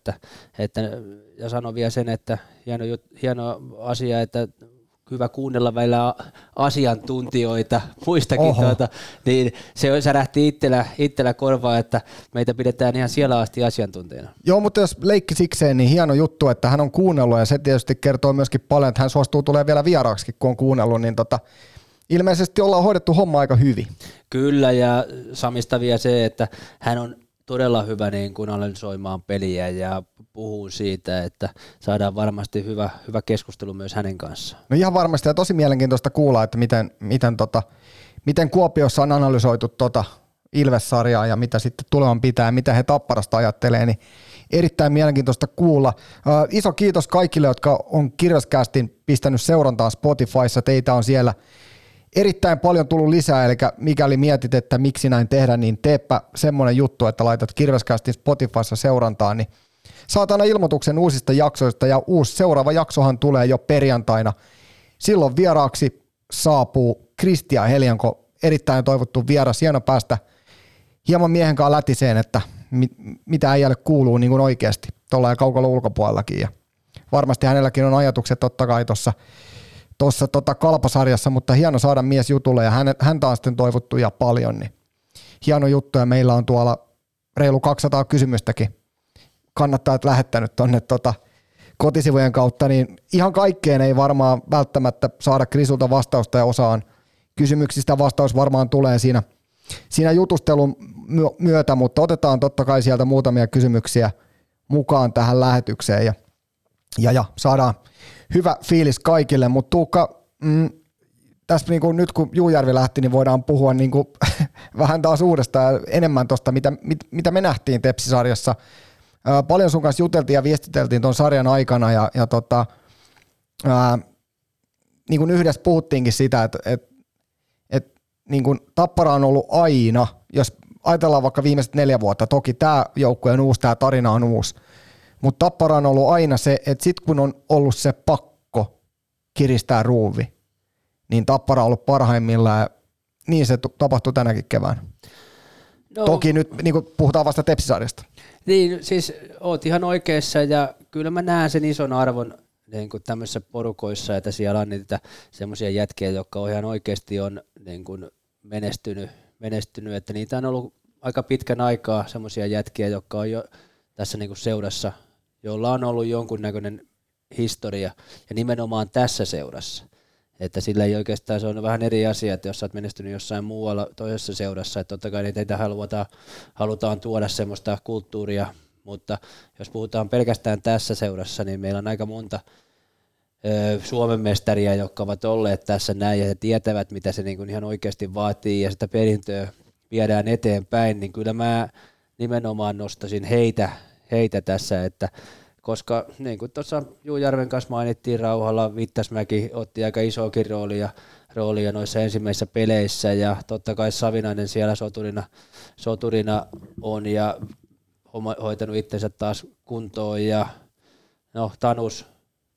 ja sanon vielä sen, että hieno asia, että hyvä kuunnella välillä asiantuntijoita muistakin, niin se särähti itsellä korvaa, että meitä pidetään ihan siellä asti asiantuntijana.
Joo, mutta jos leikki sikseen, niin hieno juttu, että hän on kuunnellut ja se tietysti kertoo myöskin paljon, että hän suostuu tulee vielä vieraaksi, kun on kuunnellut, niin ilmeisesti ollaan hoidettu homma aika hyvin.
Kyllä, ja Samista vielä se, että hän on todella hyvä niin kuin analysoimaan peliä ja puhuu siitä, että saadaan varmasti hyvä keskustelu myös hänen kanssaan.
No ihan varmasti, ja tosi mielenkiintoista kuulla, että miten Kuopiossa on analysoitu Ilves-sarjaa ja mitä sitten tulevan pitää ja mitä he Tapparasta ajattelee, niin erittäin mielenkiintoista kuulla. Iso kiitos kaikille, jotka on Kirvescastin pistänyt seurantaan Spotifyssa, teitä on siellä erittäin paljon tullut lisää, eli mikäli mietit, että miksi näin tehdä, niin teepä semmoinen juttu, että laitat Kirvescastin Spotifyssa seurantaan, niin saat aina ilmoituksen uusista jaksoista, ja seuraava jaksohan tulee jo perjantaina. Silloin vieraaksi saapuu Kristian Helianko, erittäin toivottu vieras, hieno päästä hieman miehen kanssa lätiseen, että mitä äijälle kuuluu niin kuin oikeasti, tuolla ja kaukalon ulkopuolellakin, ja varmasti hänelläkin on ajatukset totta kai tuossa Kalpasarjassa, mutta hieno saada mies jutulle ja häntä on sitten toivottu ja paljon, niin hieno juttu ja meillä on tuolla reilu 200 kysymystäkin kannattajat lähettänyt tuonne kotisivujen kautta, niin ihan kaikkeen ei varmaan välttämättä saada Krisulta vastausta ja osaan kysymyksistä vastaus varmaan tulee siinä jutustelun myötä, mutta otetaan totta kai sieltä muutamia kysymyksiä mukaan tähän lähetykseen ja saadaan hyvä fiilis kaikille, mutta Tuukka, tässä niinku nyt kun Juujärvi lähti, niin voidaan puhua niinku vähän taas uudestaan enemmän tuosta, mitä me nähtiin Tepsi-sarjassa. Paljon sun kanssa juteltiin ja viestiteltiin tuon sarjan aikana ja niin kuin yhdessä puhuttiinkin sitä, että niin kuin Tappara on ollut aina, jos ajatellaan vaikka viimeiset 4 vuotta, toki tämä joukkue on uusi, tämä tarina on uusi, mutta Tappara on ollut aina se, että sit kun on ollut se pakko kiristää ruuvi, niin Tappara on ollut parhaimmillaan ja niin se tapahtui tänäkin keväänä. No, toki nyt niin kuin puhutaan vasta Tepsi-sarjasta.
Niin, siis oot ihan oikeassa ja kyllä mä näen sen ison arvon niin kuin tämmöisissä porukoissa, että siellä on niitä semmoisia jätkiä, jotka ihan oikeasti on niin kuin menestynyt, että niitä on ollut aika pitkän aikaa semmoisia jätkiä, jotka on jo tässä niin kuin seurassa, jolla on ollut jonkunnäköinen historia ja nimenomaan tässä seurassa. Että sillä ei oikeastaan, se on vähän eri asia, että jos sä oot menestynyt jossain muualla toisessa seurassa, että totta kai niitä halutaan tuoda semmoista kulttuuria, mutta jos puhutaan pelkästään tässä seurassa, niin meillä on aika monta Suomen mestaria, jotka ovat olleet tässä näin ja he tietävät, mitä se niin kuin ihan oikeasti vaatii ja sitä perintöä viedään eteenpäin, niin kyllä mä nimenomaan nostaisin heitä tässä, että koska niin kuin tuossa Juujärven kanssa mainittiin Rauhalla, Vittasmäki otti aika isoakin roolia noissa ensimmäisissä peleissä ja totta kai Savinainen siellä soturina on ja hoitanut itsensä taas kuntoon ja no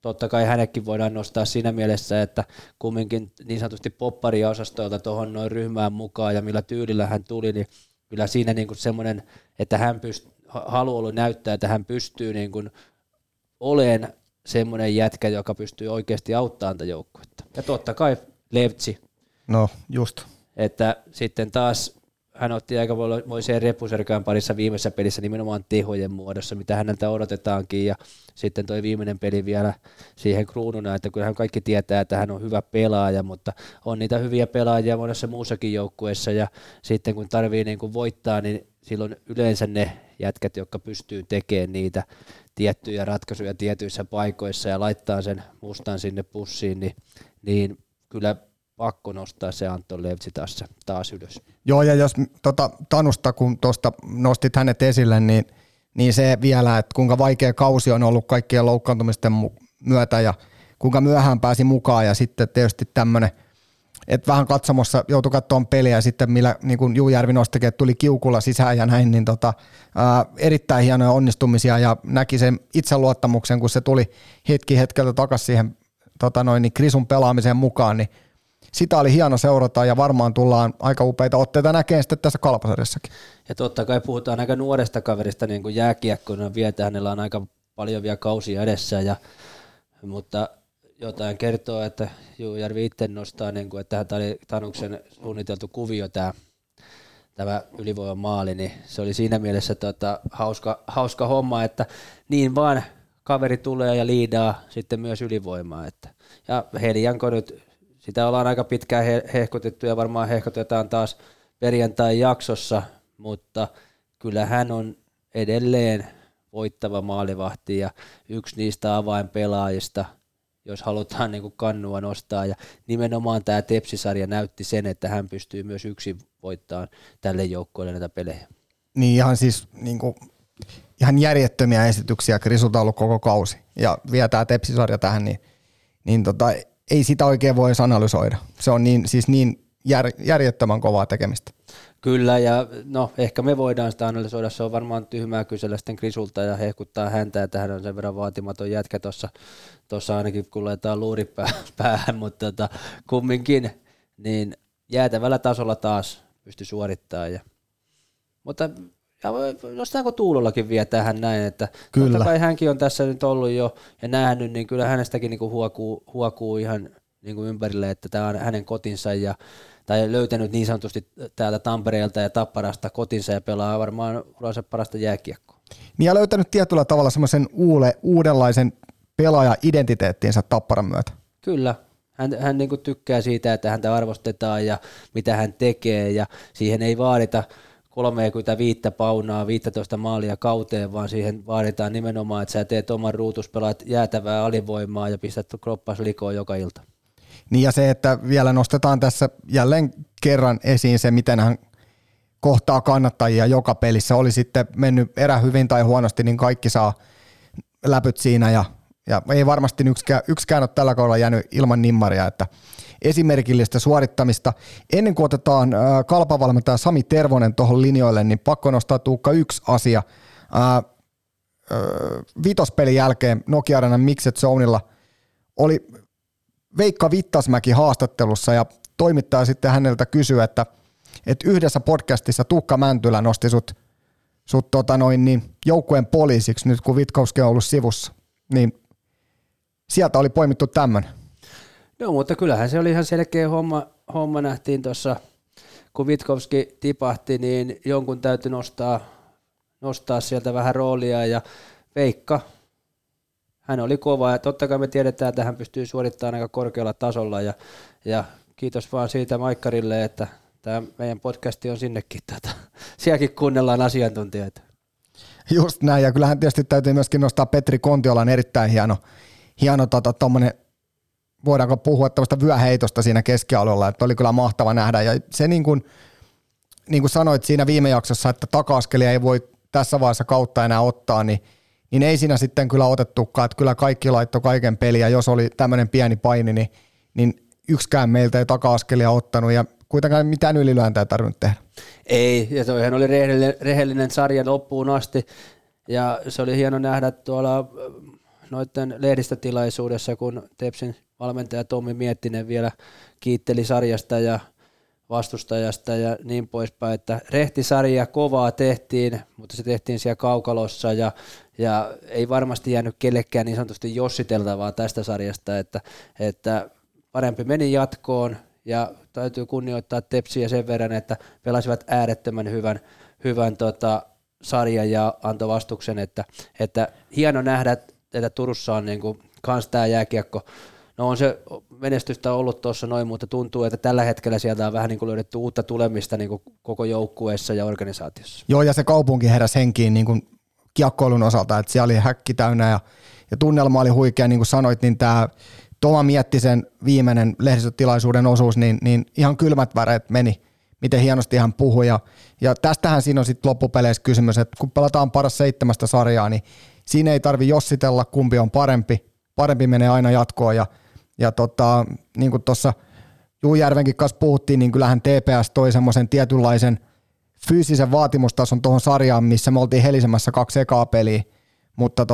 totta kai hänekin voidaan nostaa siinä mielessä, että kumminkin niin sanotusti poppari-osastoilta tuohon noin ryhmään mukaan ja millä tyylillä hän tuli, niin kyllä siinä niin kuin semmoinen, että hän haluaa ollut näyttää, että hän pystyy niin kuin olemaan semmoinen jätkä, joka pystyy oikeasti auttamaan tätä joukkuetta. Ja totta kai Levtsi.
No just.
Että sitten taas hän otti aika moiseen repusärkään parissa viimeisessä pelissä nimenomaan tehojen muodossa, mitä häneltä odotetaankin, ja sitten toi viimeinen peli vielä siihen kruununa, että kyllähän kaikki tietää, että hän on hyvä pelaaja, mutta on niitä hyviä pelaajia monessa muussakin joukkueessa, ja sitten kun tarvii niin kuin voittaa, niin silloin yleensä ne jätkät, jotka pystyy tekemään niitä tiettyjä ratkaisuja tietyissä paikoissa ja laittaa sen mustan sinne pussiin, niin kyllä pakko nostaa se Anton Levtsi taas ylös.
Joo, ja jos Tanusta, kun tuosta nostit hänet esille, niin se vielä, että kuinka vaikea kausi on ollut kaikkien loukkaantumisten myötä ja kuinka myöhään pääsi mukaan, ja sitten tietysti tämmöinen, että vähän katsomossa joutui katsomaan peliä, ja sitten millä niin kuin Juujärvi nostikin, että tuli kiukulla sisään ja näin, niin erittäin hienoja onnistumisia, ja näki sen itseluottamuksen, kun se tuli hetkeltä takaisin siihen Krisun pelaamiseen mukaan, niin sitä oli hieno seurata, ja varmaan tullaan aika upeita otteita näkemään sitten tässä Kalpasarjassakin.
Ja totta kai puhutaan aika nuoresta kaverista, niin kuin jääkiekkona vietä, hänellä on aika paljon vielä kausia edessä, mutta jotain kertoo, että Juujärvi itse nostaa, niin kuin, että tämä oli Tanuksen suunniteltu kuvio tämä ylivoiman maali, niin se oli siinä mielessä hauska homma, että niin vaan kaveri tulee ja liidaa sitten myös ylivoimaa. Ja Helianko nyt, sitä ollaan aika pitkään hehkutettu ja varmaan hehkutetaan taas perjantai-jaksossa, mutta kyllä hän on edelleen voittava maalivahti ja yksi niistä avainpelaajista, jos halutaan niin kuin kannua nostaa. Ja nimenomaan tämä Tepsi-sarja näytti sen, että hän pystyy myös yksin voittamaan tälle joukkueelle näitä pelejä.
Niin ihan siis niin kuin, ihan järjettömiä esityksiä Krisulta ollut koko kausi. Ja vielä tämä Tepsi-sarja tähän, niin ei sitä oikein voi analysoida. Se on niin järjettömän kovaa tekemistä.
Kyllä, ja no ehkä me voidaan sitä analysoida, se on varmaan tyhmää kysellä sitten Krisulta ja hehkuttaa häntä, että hän on sen verran vaatimaton jätkä tuossa ainakin kun laitetaan luuri päähän, mutta kumminkin niin jäätävällä tasolla taas pystyi suorittamaan. Mutta nostaanko Tuulollakin vielä tähän näin, että
kyllä.
Totta kai hänkin on tässä nyt ollut jo ja nähnyt, niin kyllä hänestäkin niin kuin huokuu ihan niin kuin ympärille, että tämä on hänen kotinsa tai löytänyt niin sanotusti täältä Tampereelta ja Tapparasta kotinsa ja pelaa varmaan uransa parasta jääkiekkoa.
Niin ja löytänyt tietyllä tavalla semmoisen uudenlaisen pelaaja-identiteettiinsä Tapparan myötä.
Kyllä. Hän niin kuin tykkää siitä, että häntä arvostetaan ja mitä hän tekee ja siihen ei vaadita 35 paunaa, 15 maalia kauteen, vaan siihen vaaditaan nimenomaan, että sä teet oman ruutus, pelaat jäätävää alivoimaa ja pistät kroppas likoon joka ilta.
Niin ja se, että vielä nostetaan tässä jälleen kerran esiin se, miten hän kohtaa kannattajia joka pelissä. Oli sitten mennyt erä hyvin tai huonosti, niin kaikki saa läpyt siinä ja ei varmasti yksikään ole tällä kaudella jäänyt ilman nimmaria, että esimerkillistä suorittamista. Ennen kuin otetaan Kalpavalmentaja Sami Tervonen tuohon linjoille, niin pakko nostaa Tuukka yksi asia. Vitospelin jälkeen Nokia-arenan Mixed Zoneilla oli Veikka Vittasmäki haastattelussa ja toimittaja sitten häneltä kysyi, että yhdessä podcastissa Tuukka Mäntylä nosti sut joukkueen poliisiksi nyt kun Witkowski on ollut sivussa, niin sieltä oli poimittu tämmöinen.
No mutta kyllähän se oli ihan selkeä homma nähtiin tuossa, kun Witkowski tipahti, niin jonkun täytyy nostaa sieltä vähän roolia ja Veikka, hän oli kova ja totta kai me tiedetään, että hän pystyy suorittamaan aika korkealla tasolla ja kiitos vaan siitä Maikkarille, että tämä meidän podcasti on sinnekin, sielläkin kuunnellaan asiantuntijoita.
Just näin ja kyllähän tietysti täytyy myöskin nostaa Petri Kontiolan erittäin hieno tommonen, voidaanko puhua tämmöistä vyöheitosta siinä keskialueella, että oli kyllä mahtava nähdä ja se niin kuin sanoit siinä viime jaksossa, että taka-askelia ei voi tässä vaiheessa kautta enää ottaa, niin ei siinä sitten kyllä otettukaan, että kyllä kaikki laittoi kaiken peliä ja jos oli tämmöinen pieni paini, niin yksikään meiltä ei taka-askelia ottanut ja kuitenkaan mitään ylilyöntä ei tarvinnut tehdä.
Ei, ja toihan oli rehellinen sarjan loppuun asti ja se oli hieno nähdä tuolla noiden lehdistötilaisuudessa, kun Tepsin valmentaja Tommi Miettinen vielä kiitteli sarjasta ja vastustajasta ja niin poispäin, että rehtisarja kovaa tehtiin, mutta se tehtiin siellä kaukalossa ja ei varmasti jäänyt kellekään niin sanotusti jossiteltavaa tästä sarjasta, että parempi meni jatkoon ja täytyy kunnioittaa Tepsiä sen verran, että pelasivat äärettömän hyvän sarjan ja antoi vastuksen, että hieno nähdä, että Turussa on niin kuin kans tämä jääkiekko. No on se menestystä ollut tuossa noin, mutta tuntuu, että tällä hetkellä sieltä on vähän niin kuin löydetty uutta tulemista niin kuin koko joukkueessa ja organisaatiossa.
Joo, ja se kaupunki heräsi henkiin niin kuin kiekkoilun osalta, että siellä oli häkki täynnä ja tunnelma oli huikea, niin kuin sanoit, niin tämä Toma Miettisen viimeinen lehdistötilaisuuden osuus, niin ihan kylmät väreet meni, miten hienosti hän puhui. Ja tästähän siinä on sitten loppupeleissä kysymys, että kun pelataan paras 7 sarjaa, niin siinä ei tarvi jossitella, kumpi on parempi. Parempi menee aina jatkoon. Ja niin kuin tuossa Juujärvenkin kanssa puhuttiin, niin kyllähän TPS toi semmoisen tietynlaisen fyysisen vaatimustason tuohon sarjaan, missä me oltiin helisemässä 2 ekaa peliä. Mutta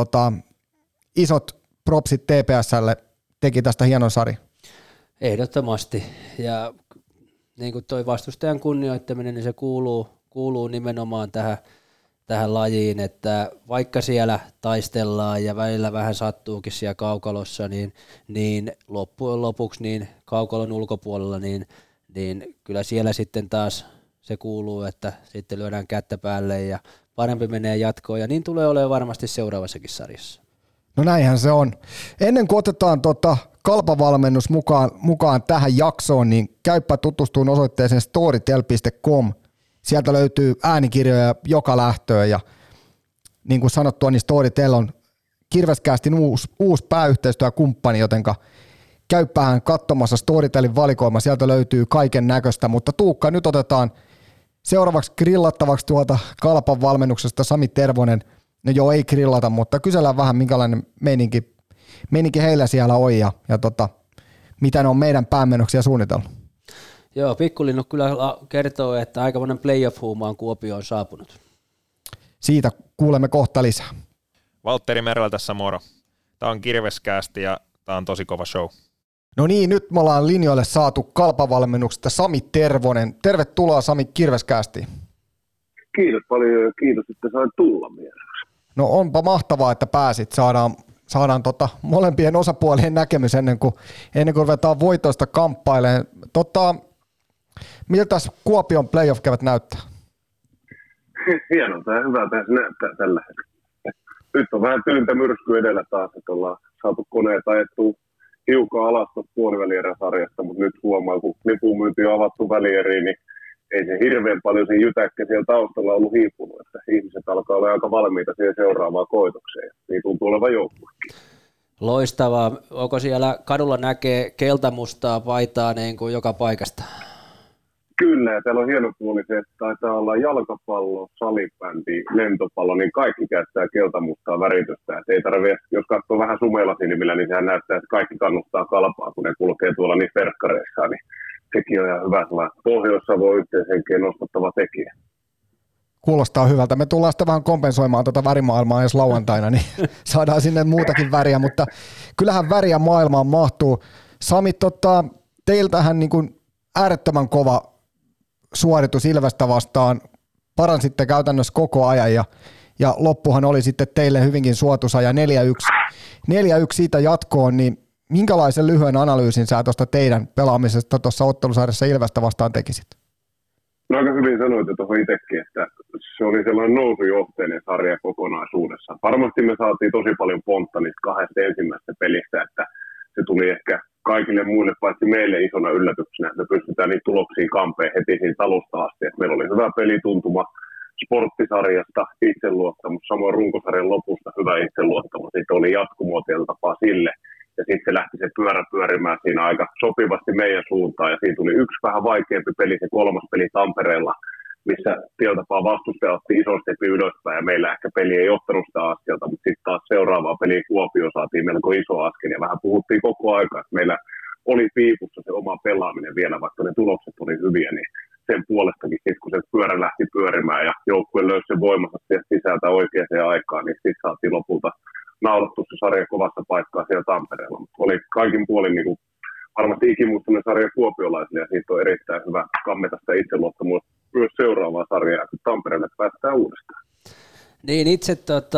isot propsit TPS:lle teki tästä hienon sarjan.
Ehdottomasti. Ja niin kuin toi vastustajan kunnioittaminen, niin se kuuluu nimenomaan tähän lajiin, että vaikka siellä taistellaan ja välillä vähän sattuukin siellä kaukalossa, niin loppujen lopuksi niin kaukalon ulkopuolella, niin kyllä siellä sitten taas se kuuluu, että sitten lyödään kättä päälle ja parempi menee jatkoon, ja niin tulee olemaan varmasti seuraavassakin sarjassa.
No näinhän se on. Ennen kuin otetaan kalpavalmennus mukaan tähän jaksoon, niin käypä tutustuun osoitteeseen storytel.com. Sieltä löytyy äänikirjoja joka lähtöön ja niin kuin sanottua, niin Storytel on Kirvescastin uusi pääyhteistyökumppani, jotenka käyppähän katsomassa Storytelin valikoima, sieltä löytyy kaiken näköistä, mutta Tuukka, nyt otetaan seuraavaksi grillattavaksi kalpan valmennuksesta Sami Tervonen. No joo, ei grillata, mutta kysellään vähän minkälainen meininki heillä siellä on ja mitä ne on meidän päämennoksia suunnitellut.
Joo, Pikkulinnu kyllä kertoo, että aika monen playoff-huumaan Kuopioon saapunut.
Siitä kuulemme kohta lisää.
Valtteri Merellä tässä moro. Tämä on Kirvescast ja tämä on tosi kova show.
No niin, nyt me ollaan linjoille saatu kalpavalmennuksesta Sami Tervonen. Tervetuloa Sami Kirvescastiin.
Kiitos paljon ja kiitos, että sain tulla mielessä.
No onpa mahtavaa, että pääsit. Saadaan molempien osapuolien näkemys ennen kuin ruvetaan voitoista kamppailemaan. Miltä Kuopion playoff-kevät näyttää?
Hienolta ja hyvältä se näyttää tällä hetkellä. Nyt on vähän tyyntä myrsky edellä taas, että ollaan saatu koneet ajettua hiukan alas puolivälierä-sarjasta, mutta nyt huomaa, kun lipumyynti on avattu välieriin, niin ei se hirveän paljon siinä jytäkkä siellä taustalla ollut hiipunut, että ihmiset alkaa olla aika valmiita siihen seuraavaan koitokseen. Niin tuntuu olevan joukkuekin.
Loistavaa. Onko siellä kadulla näkee keltamustaa paitaa niin kuin joka paikasta?
Kyllä, ja täällä on hieno puoli se, että taitaa olla jalkapallo, salibändi, lentopallo, niin kaikki käyttää keltamustaa väritystä. Et ei tarvitse, jos katsoo vähän sumelasinimillä, niin sehän näyttää, että kaikki kannustaa kalpaa, kun ne kulkee tuolla niin verkkareissa, niin sekin on ihan hyvä sellainen Pohjois-Savon yhteishenkeen nostattava tekijä.
Kuulostaa hyvältä. Me tullaan sitten vähän kompensoimaan värimaailmaa jos lauantaina, niin saadaan sinne muutakin väriä, mutta kyllähän väriä maailmaan mahtuu. Sami, teiltähän niin kuin äärettömän kova suoritus Ilvestä vastaan. Paransitte käytännössä koko ajan ja loppuhan oli sitten teille hyvinkin suotuisa ja 4-1 siitä jatkoon, niin minkälaisen lyhyen analyysin sä tuosta teidän pelaamisesta tuossa ottelusarjassa Ilvestä vastaan tekisit?
No aika hyvin sanoit tuohon itsekin, että se oli sellainen nousujohteinen sarja kokonaisuudessa. Varmasti me saatiin tosi paljon pontta niistä 2 ensimmäisestä pelistä, että se tuli ehkä kaikille muille paitsi meille isona yllätyksenä, että me pystytään niitä tuloksia kampeen heti siinä alusta asti. Että meillä oli hyvä pelituntuma sporttisarjasta, itseluottamus, samoin runkosarjan lopusta hyvä itseluottamus. Sitten oli jatkumotielta tapaa sille. Ja sitten se lähti se pyörä pyörimään siinä aika sopivasti meidän suuntaan. Ja siinä tuli yksi vähän vaikeampi peli, se 3. peli Tampereella, missä tietotapaa vastustaja otti isosti ylöspäin. Ja meillä ehkä peli ei ottanut sitä askelta, mutta sitten taas seuraavaa peliä Kuopio saatiin melko iso askel. Ja vähän puhuttiin koko aika, että meillä oli piipussa se oma pelaaminen vielä, vaikka ne tulokset oli hyviä, niin sen puolestakin sitten kun se pyörä lähti pyörimään ja joukkue löysi sen voimansa sisältä oikeaan aikaan, niin sitten saatiin naulattu se sarja kovassa paikkaa siellä Tampereella. Mutta oli kaikin puolin niin kuin, varmasti ikimuistainen sarja kuopiolaisille, ja siitä on erittäin hyvä kammeta sitä itseluottamusta myös seuraavaa sarjaa, kun Tampereelle päästään uudestaan.
Niin itse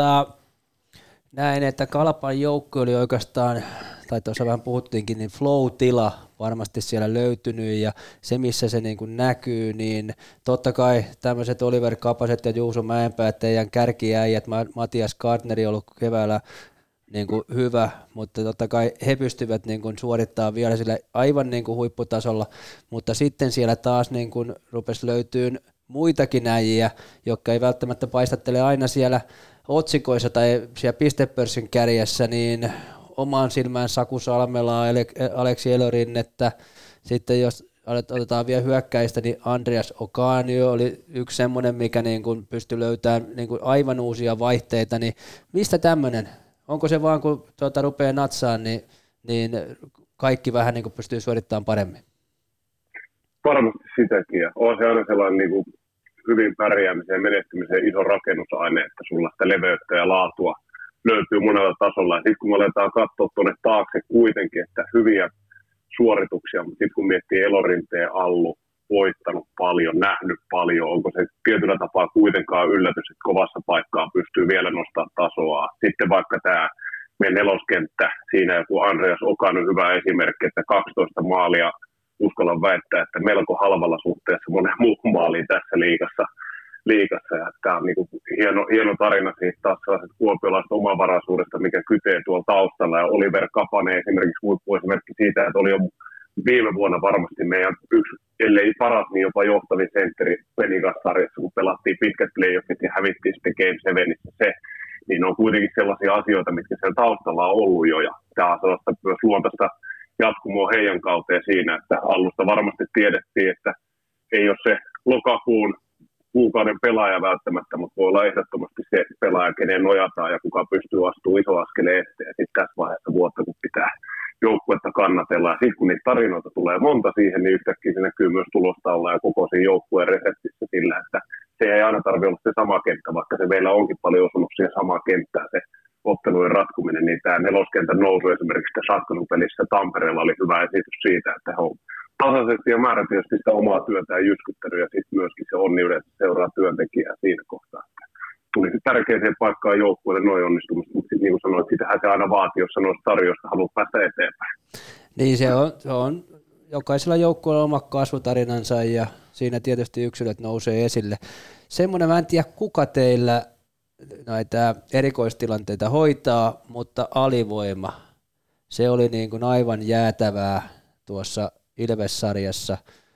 näin, että Kalpan joukko oli oikeastaan, tai tuossa vähän puhuttiinkin, niin flow-tila varmasti siellä löytynyt, ja se missä se niin kuin näkyy, niin totta kai tämmöiset Oliver Kapaset ja Juuso Mäenpää, teidän kärkiäijät, Matias Gardneri on ollut keväällä niin kuin hyvä, mutta totta kai he pystyvät niin kuin suorittaa vielä sillä aivan niin kuin huipputasolla, mutta sitten siellä taas niin kuin rupesi löytyyn muitakin äijiä, jotka ei välttämättä paistattele aina siellä otsikoissa tai siellä pistepörssin kärjessä, niin omaan silmään Saku Salmelaa, Aleksi Elorinnettä, sitten jos otetaan vielä hyökkäistä, niin Andreas Okanio oli yksi semmoinen, mikä niin kuin pystyi löytämään niin kuin aivan uusia vaihteita, niin mistä tämmöinen? Onko se vaan, kun rupeaa natsaan, niin kaikki vähän niin kuin pystyy suorittamaan paremmin?
Varmasti sitäkin, ja on se aina sellainen niin kuin hyvin pärjäämiseen ja menestymiseen iso rakennusaine, että sulla sitä leveyttä ja laatua löytyy monella tasolla. Ja sitten kun me aletaan katsoa tuonne taakse kuitenkin, että hyviä suorituksia, mutta sitten kun miettii Elorinteen Allu, voittanut paljon, nähnyt paljon, onko se tietyllä tapaa kuitenkaan yllätys, että kovassa paikkaa pystyy vielä nostamaan tasoa. Sitten vaikka tämä meidän neloskenttä, siinä joku Andreas Okanyn hyvä esimerkki, että 12 maalia, uskallan väittää, että melko halvalla suhteessa monen muuhun maaliin tässä liigassa. Ja tämä on niin kuin hieno tarina siitä taas sellaisesta kuopiolaisesta omavaraisuudesta, mikä kytee tuolla taustalla. Ja Oliver Kapanen esimerkiksi huippuesimerkki siitä, että oli jo viime vuonna varmasti meidän yksi, ellei paras, niin jopa johtavin sentteri Penikas-sarjassa, kun pelattiin pitkät playoffit ja hävittiin sitten Game 7 se. Niin on kuitenkin sellaisia asioita, mitkä siellä taustalla on ollut jo. Ja tämä on sellaista myös luontaista jatkumoa heidän kauteen siinä, että alusta varmasti tiedettiin, että ei ole se lokakuun kuukauden pelaaja välttämättä, mutta voi olla ehdottomasti se pelaaja, kenen nojataan ja kuka pystyy astumaan iso askeleen eteen. Ja sitten tässä vaiheessa vuotta, kun pitää joukkuetta kannatella. Ja sitten kun niitä tarinoita tulee monta siihen, niin yhtäkkiä se näkyy myös tulostaululla ja koko siinä joukkueen reseptissä sillä, että se ei aina tarvitse olla se sama kenttä, vaikka se meillä onkin paljon osunut siihen samaan kenttään se ottelujen ratkuminen, niin tämä neloskentän nousu esimerkiksi tässä shotgun-pelissä Tampereella oli hyvä esitys siitä, että he on tasaisesti ja määrätietoisesti sitä omaa työtään jyskyttänyt ja sitten myöskin se onni yleensä seuraa työntekijää siinä kohtaa. Tuli tärkeäseen paikkaan joukkueelle noin onnistumista, mutta niin kuin sanoit, sitähän se aina vaatii, jos sanoisi tarjosta, haluat päästä eteenpäin.
Niin se on jokaisella joukkueella oma kasvutarinansa ja siinä tietysti yksilöt nousee esille. Semmoinen, mä en tiedä kuka teillä näitä erikoistilanteita hoitaa, mutta alivoima, se oli niin kuin aivan jäätävää tuossa Ilves-sarjassa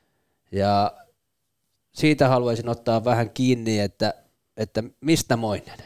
ja siitä haluaisin ottaa vähän kiinni, että mistä moinen?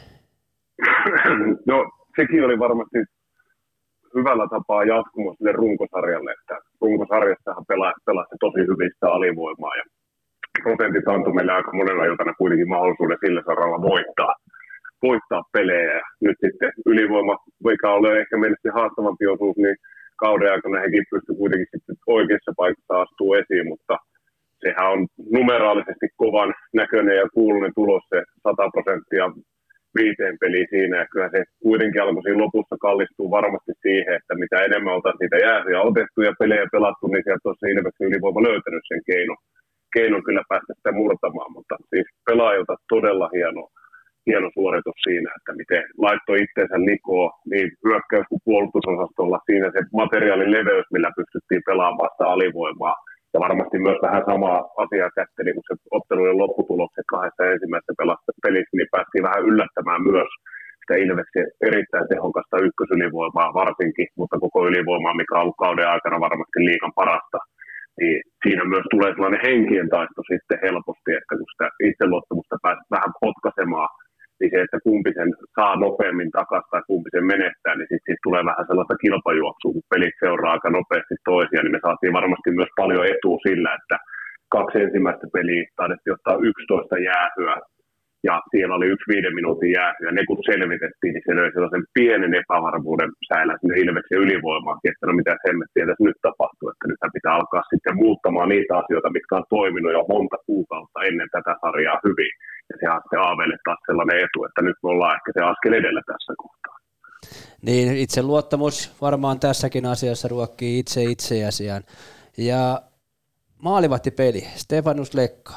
No sekin oli varmasti hyvällä tapaa jatkumo sille runkosarjalle, että runkosarjassahan pelasi tosi hyvin sitä alivoimaa ja prosentit antoi meille aika monella iltana kuitenkin mahdollisuuden sillä saralla voittaa pelejä. Ja nyt sitten ylivoima, mikä oli ehkä meille haastavampi osuus, niin kauden aikana hekin pystyivät kuitenkin sitten oikeassa paikassa astuu esiin, mutta sehän on numeraalisesti kovan näköinen ja kuuluinen tulos se 100% 5 peliä siinä. Ja kyllä se kuitenkin alkoi siinä lopussa kallistua varmasti siihen, että mitä enemmän oltaisiin niitä jäähyjä otettu ja pelejä pelattu, niin sieltä on se Ilveksen ylivoima löytänyt sen keinon kyllä päästä sitä murtamaan. Mutta siis pelaajilta todella hieno suoritus siinä, että miten laittoi itseensä likoon niin hyökkäys- kuin puolustusosastolla siinä se materiaalin leveys, millä pystyttiin pelaamaan sitä alivoimaa. Ja varmasti myös vähän samaa asiaa kätteli, kun se ottelujen lopputulokset 2 ensimmäisessä pelissä, niin päästiin vähän yllättämään myös sitä Ilveksen erittäin tehokasta ykkösylivoimaa varsinkin, mutta koko ylivoimaa, mikä on ollut kauden aikana varmasti liigan parasta. Niin siinä myös tulee sellainen henkien taisto sitten helposti, että kun sitä itseluottamusta pääset vähän potkaisemaan, niin se, että kumpi sen saa nopeammin takaisin tai kumpi sen menettää, niin sitten tulee vähän sellaista kilpajuoksua, kun pelit seuraa aika nopeasti toisiaan, niin me saatiin varmasti myös paljon etua sillä, että 2 ensimmäistä peliä taidettiin ottaa 11 jäähyä, ja siellä oli 1 5 minuutin jäähy, ja ne kun selvitettiin, niin se löi sellaisen pienen epävarmuuden säilää sinne Ilveksen ylivoimaakin, että no mitä hemmettiä tässä nyt tapahtuu, että nythän pitää alkaa sitten muuttamaan niitä asioita, mitkä on toiminut jo monta kuukautta ennen tätä sarjaa hyvin. Ja se on sitten Aaveille taas sellainen etu, että nyt me ollaan ehkä se askel edellä tässä kohtaa.
Niin, itseluottamus varmaan tässäkin asiassa ruokkii itse itseäsi. Ja maalivahtipeli, Stefanus Lekka.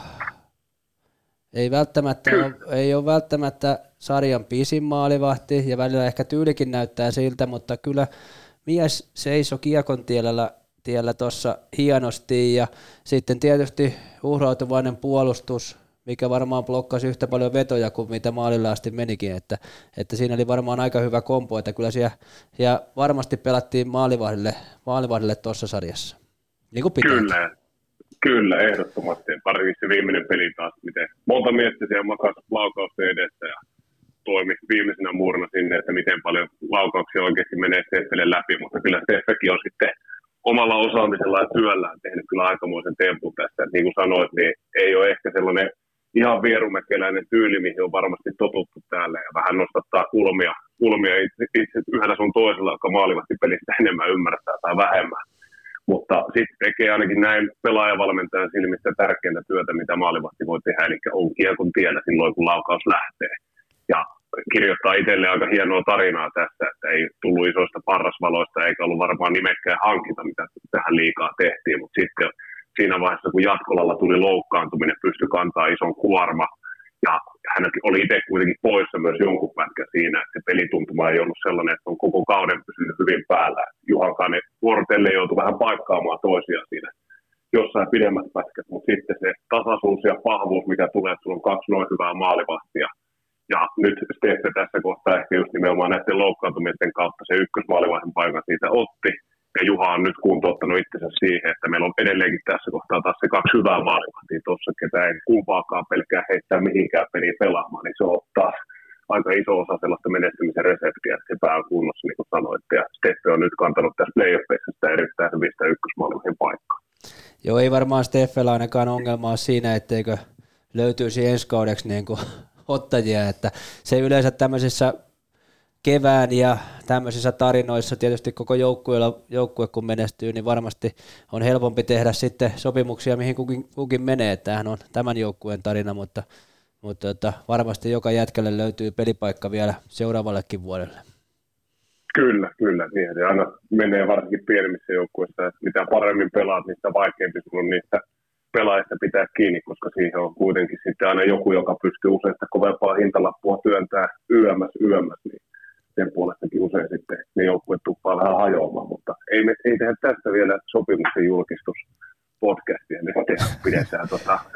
Ei ole välttämättä sarjan pisin maalivahti, ja välillä ehkä tyylikin näyttää siltä, mutta kyllä mies seisoi kiekon tiellä tuossa hienosti, ja sitten tietysti uhrautuvainen puolustus, mikä varmaan blokkasi yhtä paljon vetoja kuin mitä maalilla asti menikin, että siinä oli varmaan aika hyvä kompo, että kyllä siellä, ja varmasti pelattiin maalivahdille tuossa sarjassa, niin kuin pitää.
Kyllä, ehdottomasti. Varsinkin se viimeinen peli taas, miten monta miestä siellä makasi laukausten edessä ja toimi viimeisenä muurina sinne, että miten paljon laukauksia oikeasti menee Steffelle läpi, mutta kyllä Steffekin on sitten omalla osaamisella ja työllään tehnyt kyllä aikamoisen tempun tästä. Et niin kuin sanoit, niin ei ole ehkä sellainen ihan vierumäkeläinen tyyli, mihin on varmasti totuttu täällä ja vähän nostattaa kulmia itse yhdellä sun toisella, joka maalivahtipelistä enemmän ymmärtää tai vähemmän. Mutta sitten tekee ainakin näin pelaajavalmentajan silmissä tärkeintä työtä, mitä maalivahti voi tehdä, eli on kiekon tiellä silloin, kun laukaus lähtee. Ja kirjoittaa itselleen aika hienoa tarinaa tästä, että ei tullut isoista parrasvaloista, eikä ollut varmaan nimekkään hankinta, mitä tähän liikaa tehtiin. Mutta sitten siinä vaiheessa, kun jatkolalla tuli loukkaantuminen, pystyi kantaa ison kuorma, ja hän oli itse kuitenkin poissa myös jonkun pätkän siinä, että se pelituntuma ei ollut sellainen, että on koko kauden pysynyt hyvin päällä. Juhankainen vuorotelle joutui vähän paikkaamaan toisiaan siinä jossain pidemmät pätkät, mutta sitten se tasaisuus ja vahvuus, mikä tulee, että sulla on kaksi noin hyvää maalivahtia. Ja nyt Steffe tässä kohtaa ehkä just nimenomaan näiden loukkaantumisten kautta se ykkösmaalivahdin paikan siitä otti. Ja Juha on nyt kuntouttanut itsensä siihen, että meillä on edelleenkin tässä kohtaa taas se kaksi hyvää maalivahtia tuossa, ketä ei kumpaakaan pelkää heittää mihinkään peliä pelaamaan, niin se on taas aika iso osa sellaista menestymisen reseptiä, että se pää on kunnossa, niin kuin sanoitte. Ja Steffe on nyt kantanut tässä playoffeissa sitä erittäin hyvistä ykkösmaalivahdin paikkaa.
Joo, ei varmaan Steffellä ainakaan ongelmaa siinä, etteikö löytyisi ensi kaudeksi niin kuin ottajia, että se yleensä tämmöisissä kevään ja tämmöisissä tarinoissa tietysti koko joukkue kun menestyy, niin varmasti on helpompi tehdä sitten sopimuksia, mihin kukin menee. Tämähän on tämän joukkueen tarina, mutta varmasti joka jätkälle löytyy pelipaikka vielä seuraavallekin vuodelle.
Kyllä. Niin se aina menee varsinkin pienemmissä joukkueissa, että mitä paremmin pelaat, niin sitä vaikeampi sun on niistä pelaajista pitää kiinni, koska siihen on kuitenkin sitten aina joku, joka pystyy usein kovempaa hintalappua työntää yömmäs, niin sen puolestakin usein sitten ne joukkueet tuppaa vähän hajoamaan, mutta ei tehdä tästä vielä sopimuksen julkistuspodcastia, niin pidetään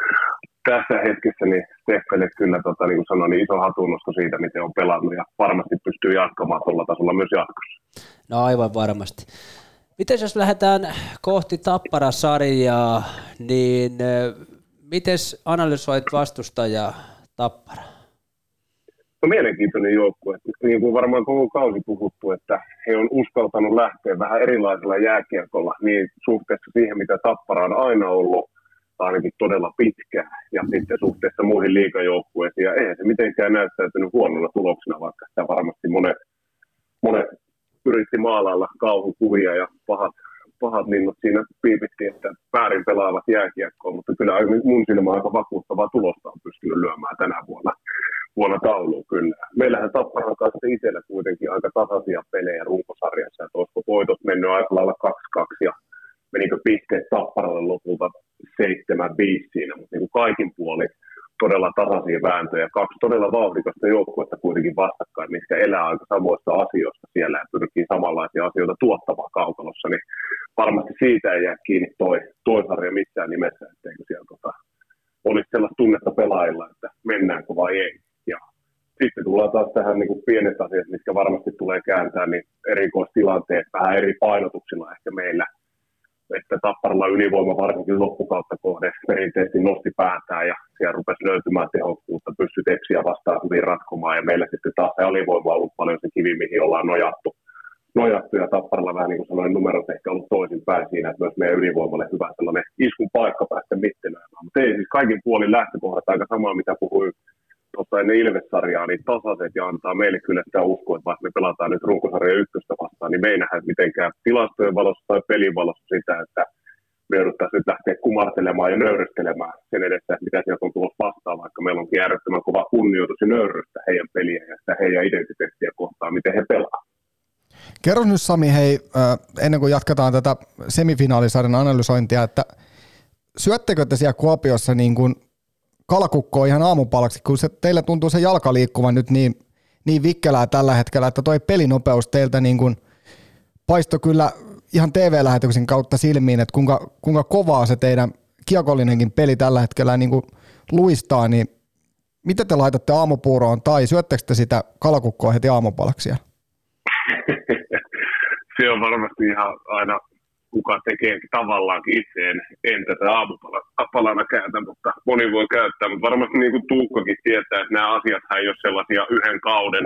tässä hetkessä, niin Steffelle kyllä, niin kuin sanoin, niin iso hatunnosto siitä, miten on pelannut ja varmasti pystyy jatkamaan tuolla tasolla myös jatkossa.
No aivan varmasti. Miten jos lähdetään kohti Tappara-sarjaa, niin miten analysoit vastustajaa Tappara?
No mielenkiintoinen joukkue. Niin kuin varmaan koko kausi puhuttu, että he on uskaltanut lähteä vähän erilaisella jääkiekolla niin suhteessa siihen, mitä Tappara on aina ollut, ainakin todella pitkään, ja sitten suhteessa muihin liigajoukkueisiin. Ja eihän se mitenkään näyttäytynyt huonona tuloksena, vaikka sitä varmasti monet yritti maalailla kauhukuvia ja pahat linnut siinä piipittiin, että väärin pelaavat jääkiekkoa, mutta kyllä mun silmä aika vakuuttavaa tulosta on pystynyt lyömään tänä vuonna tauluun kyllä. Meillähän Tapparan kanssa itsellä kuitenkin aika tasaisia pelejä runkosarjassa, että olisiko voitot mennyt aika lailla 2-2 ja menikö pisteet Tapparalle lopulta 7-5 siinä, mutta niin kuin kaikin puolin todella tasaisia vääntöjä. Kaksi todella vauhdikasta joukkuetta kuitenkin vastakkain, mitkä elää aika samoista asioista siellä ja pyrkii samanlaisia asioita tuottamaan kaukalossa, niin varmasti siitä ei jää kiinni toi sarja missään nimessä, etteikö siellä olisi sellaista tunnetta pelaajilla, että mennäänkö vai ei. Ja sitten tullaan taas tähän niin kuin pienet asiat, mitkä varmasti tulee kääntää, niin erikoistilanteet vähän eri painotuksilla ehkä meillä, että Tapparalla ylivoima varsinkin loppukautta kohde perinteisesti nosti päätään ja siellä rupesi löytymään tehokkuutta, pystyi Tepsiä vastaan hyvin ratkomaan ja meillä sitten taas se alivoima on ollut paljon se kivi, mihin ollaan nojattu ja Tapparalla vähän niin kuin sanoin, numerot ehkä ollut toisinpäin siinä, että myös meidän ylivoimalle hyvä sellainen iskun paikka päästä mittelöimään, mutta ei siis kaikin puolin lähtökohdat aika samaa, mitä puhuin tuossa ennen Ilves-sarjaa, niin tasaiset ja antaa meille kyllä sitä uskoa, että vaikka me pelataan nyt runkosarja ykköstä vastaan, niin me ei nähdä mitenkään tilastojen valossa tai pelin valossa sitä, että me jouduttaisiin nyt lähteä kumartelemaan ja nöyrystelemään sen edessä, että mitä sieltä on tulossa vastaan, vaikka meillä onkin äärettömän kova kunnioitus ja nöyrystä heidän peliä ja sitä heidän identiteettiä kohtaan, miten he pelaa.
Kerro nyt Sami, hei, ennen kuin jatketaan tätä semifinaalisarjan analysointia, että syöttekö te siellä Kuopiossa niin kuin kalakukkoa ihan aamupalaksi, kun teillä tuntuu se jalka liikkuvan nyt niin vikkelää tällä hetkellä, että toi pelinopeus teiltä niin kuin paistoi kyllä ihan TV-lähetyksen kautta silmiin, että kuinka kovaa se teidän kiekollinenkin peli tällä hetkellä niin kuin luistaa, niin mitä te laitatte aamupuuroon tai syöttekö te sitä kalakukkoa heti aamupalaksi?
Se on varmasti ihan aina, kuka tekee tavallaankin itse. En tätä aamupalana käytä, mutta moni voi käyttää. Mutta varmasti niin kuin Tuukkakin tietää, että nämä asiathan ei ole sellaisia yhden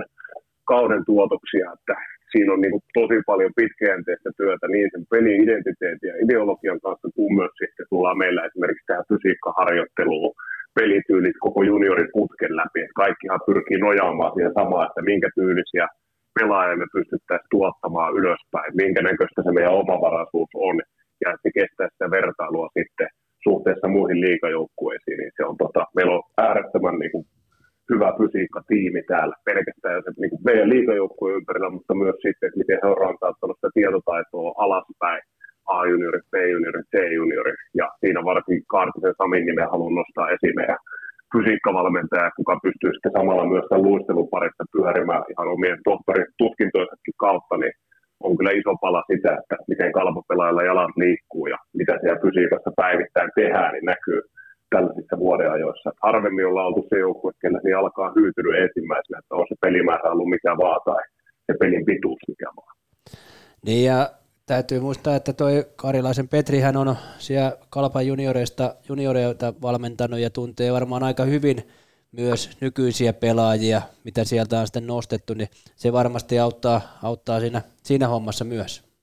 kauden tuotoksia, että siinä on niin kuin tosi paljon pitkäjänteistä työtä niin sen pelin identiteetin ja ideologian kanssa, kun myös sitten tullaan meillä esimerkiksi tähän fysiikkaharjoitteluun, pelityylit koko junioriputken läpi. Että kaikkihan pyrkii nojaamaan siihen samaan, että minkä tyylisiä pelaajia me pystyttäisiin tuottamaan ylöspäin, minkä näköistä se meidän omavaraisuus on, ja että se kestää sitä vertailua sitten suhteessa muihin liigajoukkueisiin, niin se on meillä on äärettömän niin kuin hyvä fysiikkatiimi täällä, pelkästään se niin kuin meidän liigajoukkueen ympärillä, mutta myös sitten, että miten he on rantauttanut sitä tietotaitoa alaspäin, A-juniorit, B-juniorit, C-juniorit, ja siinä varsinkin Kaartisen Samin nimen haluan nostaa esiin meidän fysiikkavalmentaja, kuka pystyy sitten samalla myös tämän luistelun parissa pyörimään ihan omien tohtoritutkintojensakin kautta, niin on kyllä iso pala sitä, että miten kalpapelaajilla jalat liikkuu ja mitä siellä fysiikassa päivittäin tehdään, niin näkyy tällaisissa vuodenajoissa. Harvemmin ollaan oltu se joukkue, kellä niin alkaa hyytynyt ensimmäisenä, että on se pelimäärä ollut mikä vaan tai se pelin pituus mikä vaan.
Niin ja täytyy muistaa, että toi Karilaisen Petrihän on siellä Kalpan junioreita valmentanut ja tuntee varmaan aika hyvin myös nykyisiä pelaajia, mitä sieltä on sitten nostettu, niin se varmasti auttaa siinä hommassa myös.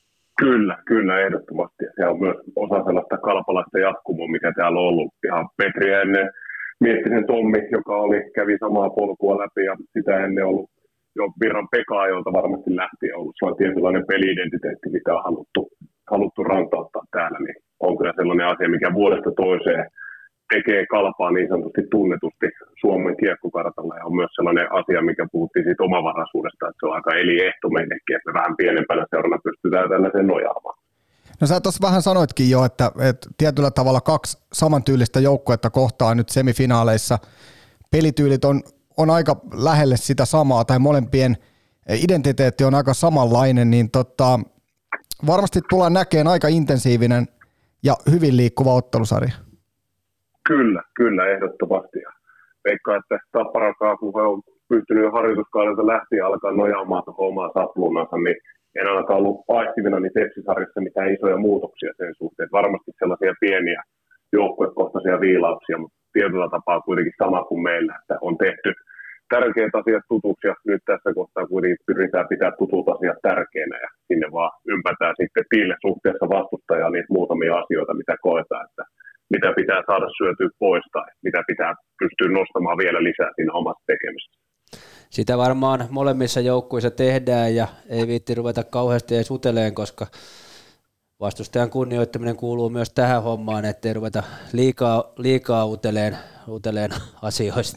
Kyllä, ehdottomasti. Se on myös osa sellaista kalpalaista jatkumoa, mikä täällä on ollut. Ihan Petriä ennen Miettisen Tommi, joka kävi samaa polkua läpi ja sitä ennen ollut jo Virran Pekaa, jolta varmasti lähtien ollut sellainen tietynlainen peli-identiteetti, mitä on haluttu rantauttaa täällä, niin on kyllä sellainen asia, mikä vuodesta toiseen tekee Kalpaa niin sanotusti tunnetusti Suomen kiekkokartalla, ja on myös sellainen asia, mikä puhuttiin siitä omavaraisuudesta, että se on aika eliehto meillekin, että me vähän pienempänä seurana pystytään tällaiseen nojaamaan.
No sä tuossa vähän sanoitkin jo, että tietyllä tavalla kaksi samantyylistä joukkuetta kohtaa nyt semifinaaleissa. Pelityylit on aika lähelle sitä samaa, tai molempien identiteetti on aika samanlainen, niin varmasti tullaan näkemään aika intensiivinen ja hyvin liikkuva ottelusarja.
Kyllä, ehdottomasti. Veikkaan, että Tapparakaan, kun he on pystynyt jo harjoituskaudelta lähtien alkaa nojaamaan tuohon omaa sapluunansa, niin en ainakaan ollut paistivina niin Tepsisarjassa mitään isoja muutoksia sen suhteen. Varmasti sellaisia pieniä joukkuekohtaisia viilauksia, mutta tietyllä tapaa kuitenkin sama kuin meillä, että on tehty tärkeät asiat tutuksi ja nyt tässä kohtaa kuitenkin pyritään pitää tutut asiat tärkeänä ja sinne vaan ympätään sitten tiille suhteessa vastustajaa niitä muutamia asioita, mitä koetaan, että mitä pitää saada syötyä pois tai mitä pitää pystyä nostamaan vielä lisää siinä omassa tekemisessä.
Sitä varmaan molemmissa joukkuissa tehdään ja ei viitti ruveta kauheasti edes uteleen, koska vastustajan kunnioittaminen kuuluu myös tähän hommaan, ettei ruveta liikaa uteleen asioista.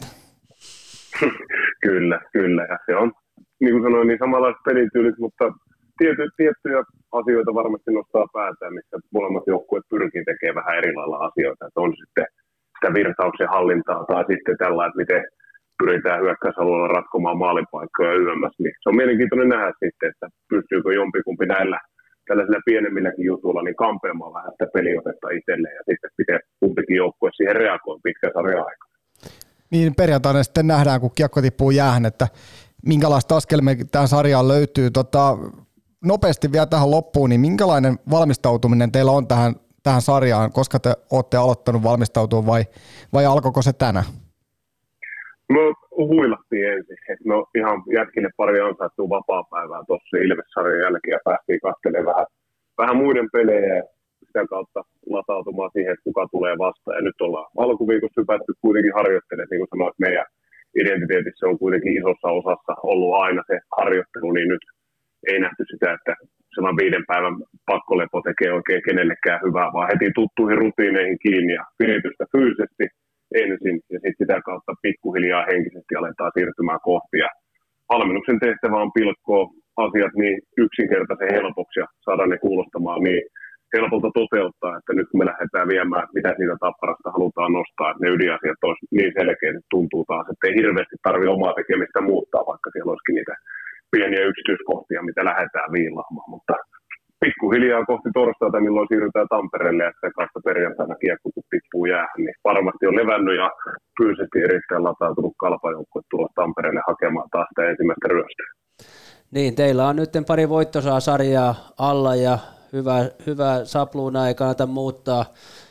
Kyllä, ja se on, niin kuin sanoin, niin samanlaiset pelityylit, mutta tiettyjä asioita varmasti nostaa päätään, missä molemmat joukkueet pyrkii tekemään vähän eri lailla asioita, että on sitten sitä virtauksen hallintaa tai sitten tällainen, että miten pyritään hyökkäysalueella ratkomaan maalipaikkoja yömmäs, niin se on mielenkiintoinen nähdä sitten, että pystyykö jompikumpi näillä tällaisilla pienemmilläkin jutuilla niin kampeamaan vähän sitä peliotetta itselleen ja sitten miten kumpikin joukkue siihen reagoi pitkän sarjan aikana. Niin
perjantaina sitten nähdään, kun kiekko tippuu jäähän, että minkälaista askelmia tähän sarjaan löytyy. Nopeasti vielä tähän loppuun, niin minkälainen valmistautuminen teillä on tähän sarjaan, koska te olette aloittanut valmistautua vai alkoiko se tänään?
No huilattiin ensin, että no ihan jätkille pari ansaittua vapaa-päivää tuossa Ilves-sarjan jälkeen ja päästiin katselemaan vähän muiden pelejä ja sitä kautta latautumaan siihen, että kuka tulee vastaan. Ja nyt ollaan alkuviikossa hypätty kuitenkin harjoittelemaan, niin kuin sanoit, meidän identiteetissä on kuitenkin isossa osassa ollut aina se harjoittelu, niin nyt ei nähty sitä, että sellainen 5 päivän pakkolepo tekee oikein kenellekään hyvää, vaan heti tuttuihin rutiineihin kiinni ja viritystä fyysisesti ensin ja sitten sitä kautta pikkuhiljaa henkisesti aletaan siirtymään kohti. Ja valmennuksen tehtävä on pilkkoa asiat niin yksinkertaisen helpoksi ja saada ne kuulostamaan niin helpolta toteuttaa, että nyt kun me lähdetään viemään, mitä siitä Tapparasta halutaan nostaa, että ne ydinasiat olisi niin selkeitä, että tuntuu taas, että ei hirveästi tarvitse omaa tekemistä muuttaa, vaikka siellä olisikin niitä pieniä yksityiskohtia, mitä lähdetään viilaamaan, mutta pikkuhiljaa kohti torstaita, milloin siirrytään Tampereelle ja sitten kanssa perjantaina kiekko, kun tippuu jäähän, niin varmasti on levännyt ja fyysisesti erittäin latautunut Kalpajoukkue tulla Tampereelle hakemaan taas sitä ensimmäistä ryöstöä.
Niin, teillä on nyt pari voittosaa sarjaa alla ja hyvä sapluuna ei kannata muuttaa.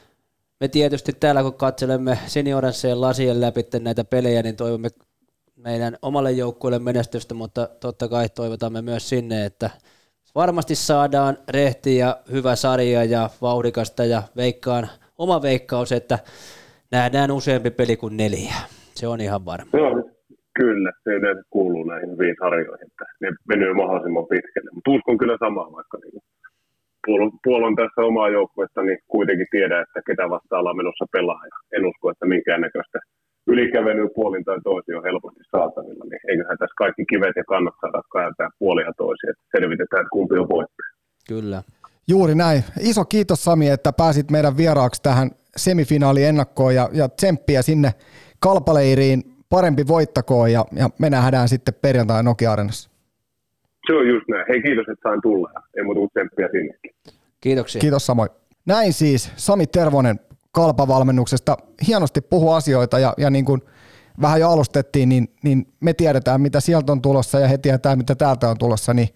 Me tietysti täällä, kun katselemme senioransseen lasien läpi näitä pelejä, niin toivomme meidän omalle joukkueelle menestystä, mutta totta kai toivotamme myös sinne, että varmasti saadaan rehti ja hyvä sarja ja vauhdikasta ja oma veikkaus, että nähdään useampi peli kuin 4. Se on ihan varma.
No, kyllä, se yleensä kuuluu näihin hyviin sarjoihin, että ne venyy mahdollisimman pitkälle, mutta uskon kyllä samaa, vaikka niin puolon tässä omaa joukkuetta, niin kuitenkin tiedä, että ketä vastaan ollaan menossa pelaaja. En usko, että minkäännäköistä ylikävelyä puolin tai toisin on helposti saatavilla, niin eiköhän tässä kaikki kivet ja kannat saada kääntää puolia ja toisia, että selvitetään, että kumpi on voittaja.
Kyllä.
Juuri näin. Iso kiitos Sami, että pääsit meidän vieraaksi tähän semifinaaliennakkoon ja tsemppiä sinne Kalpaleiriin, parempi voittakoon ja me nähdään sitten perjantaina Nokia-areenassa.
Se on just näin. Hei, kiitos, että sain tulla ja ei muuta kuin tsemppiä sinnekin.
Kiitoksia.
Kiitos samoin. Näin siis Sami Tervonen Kalpa-valmennuksesta. Hienosti puhui asioita ja niin kuin vähän jo alustettiin, niin me tiedetään, mitä sieltä on tulossa ja he tietää, mitä täältä on tulossa, niin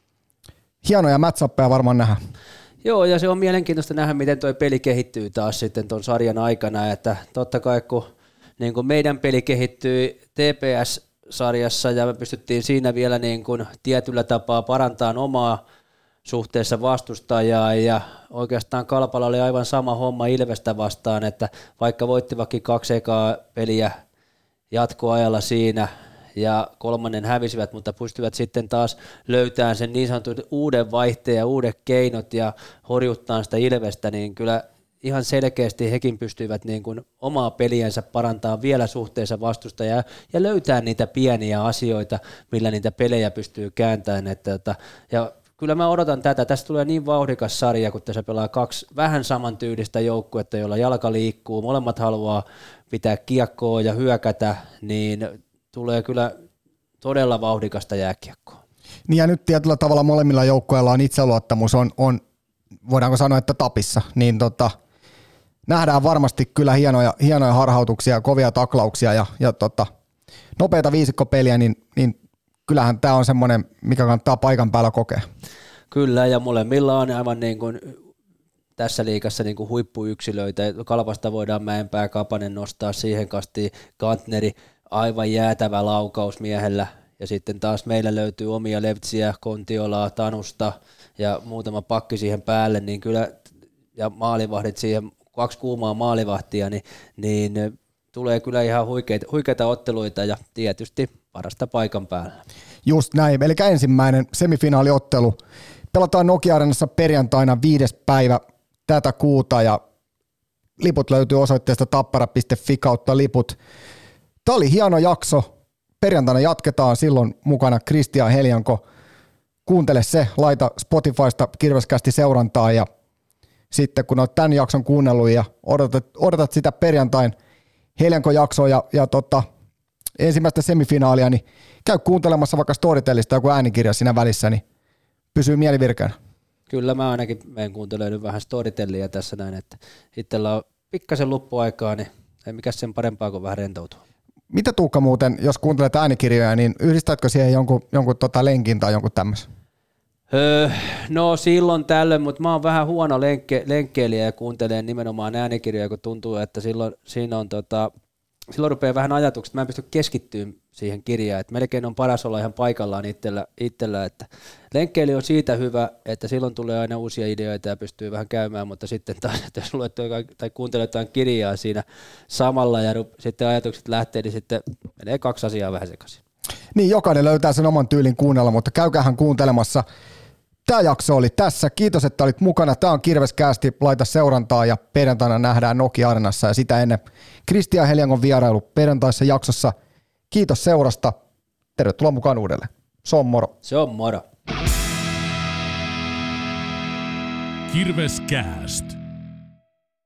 hienoja match-uppeja varmaan nähdään.
Joo, ja se on mielenkiintoista nähdä, miten tuo peli kehittyy taas sitten tuon sarjan aikana, että totta kai kun niin kuin meidän peli kehittyi TPS-sarjassa ja me pystyttiin siinä vielä niin kuin tietyllä tapaa parantamaan omaa suhteessa vastustajaa ja oikeastaan Kalpalla oli aivan sama homma Ilvestä vastaan, että vaikka voittivatkin 2 ekaa peliä jatkoajalla siinä ja 3. hävisivät, mutta pystyvät sitten taas löytämään sen niin sanotun uuden vaihteen ja uudet keinot ja horjuttaa sitä Ilvestä, niin kyllä ihan selkeästi hekin pystyivät niin kuin omaa peliänsä parantamaan vielä suhteessa vastustajaa ja löytää niitä pieniä asioita, millä niitä pelejä pystyy kääntämään. Ja kyllä mä odotan tätä. Tästä tulee niin vauhdikas sarja, kun tässä pelaa 2 vähän samantyylistä joukkuetta, jolla jalka liikkuu, molemmat haluaa pitää kiekkoa ja hyökätä, niin tulee kyllä todella vauhdikasta jääkiekkoa.
Niin ja nyt tietyllä tavalla molemmilla joukkueilla on itseluottamus, on voidaanko sanoa, että tapissa, niin nähdään varmasti kyllä hienoja harhautuksia, kovia taklauksia ja nopeita viisikkopeliä, niin kyllähän tämä on semmoinen, mikä kannattaa paikan päällä kokea.
Kyllä, ja molemmilla on aivan niin kuin tässä liigassa niin kuin huippuyksilöitä. Kalpasta voidaan Mäenpää, Kapanen nostaa siihen kastiin, Kantneri, aivan jäätävä laukaus miehellä, ja sitten taas meillä löytyy omia Levtsiä, Kontiolaa, Tanusta ja muutama pakki siihen päälle, niin kyllä, ja maalivahdit siihen, 2 kuumaa maalivahtia, niin tulee kyllä ihan huikeita otteluita ja tietysti parasta paikan päällä. Just
näin, eli ensimmäinen semifinaaliottelu pelataan Nokia-areenassa perjantaina 5. päivä tätä kuuta ja liput löytyy osoitteesta tappara.fi/liput. Tämä oli hieno jakso. Perjantaina jatketaan, silloin mukana Kristian Helianko. Kuuntele se, laita Spotifysta Kirveskästi seurantaa ja sitten kun olet tämän jakson kuunnellut ja odotat sitä perjantain Helianko-jaksoa ja ensimmäistä semifinaalia, niin käy kuuntelemassa vaikka Storytellista joku äänikirja siinä välissä, niin pysyy mieli virkeänä.
Kyllä mä ainakin menen kuuntelemaan vähän Storytellia tässä näin, että itsellä on pikkasen loppuaikaa, niin ei mikään sen parempaa kuin vähän rentoutua.
Mitä Tuukka muuten, jos kuuntelet äänikirjoja, niin yhdistätkö siihen jonkun lenkin tai jonkun tämmöisen?
No silloin tällöin, mutta mä oon vähän huono lenkkeilijä ja kuuntelen nimenomaan äänikirjoja, kun tuntuu, että silloin rupeaa vähän ajatukset, mä en pysty keskittymään siihen kirjaan, että melkein on paras olla ihan paikallaan itsellä, että lenkkeily on siitä hyvä, että silloin tulee aina uusia ideoita ja pystyy vähän käymään, mutta sitten taas, että jos luet tai kuuntelet jotain kirjaa siinä samalla ja sitten ajatukset lähtee, niin sitten menee 2 asiaa vähän sekaisin.
Niin, jokainen löytää sen oman tyylin kuunnella, mutta käykäähän kuuntelemassa. Tämä jakso oli tässä. Kiitos, että olit mukana. Tämä on Kirveskästi. Laita seurantaa ja perjantaina nähdään Nokia-areenassa ja sitä ennen Kristian Heliangon vierailu perjantaisessa jaksossa. Kiitos seurasta. Tervetuloa mukaan uudelleen. Se on moro.
Se on moro.
Kirveskääst.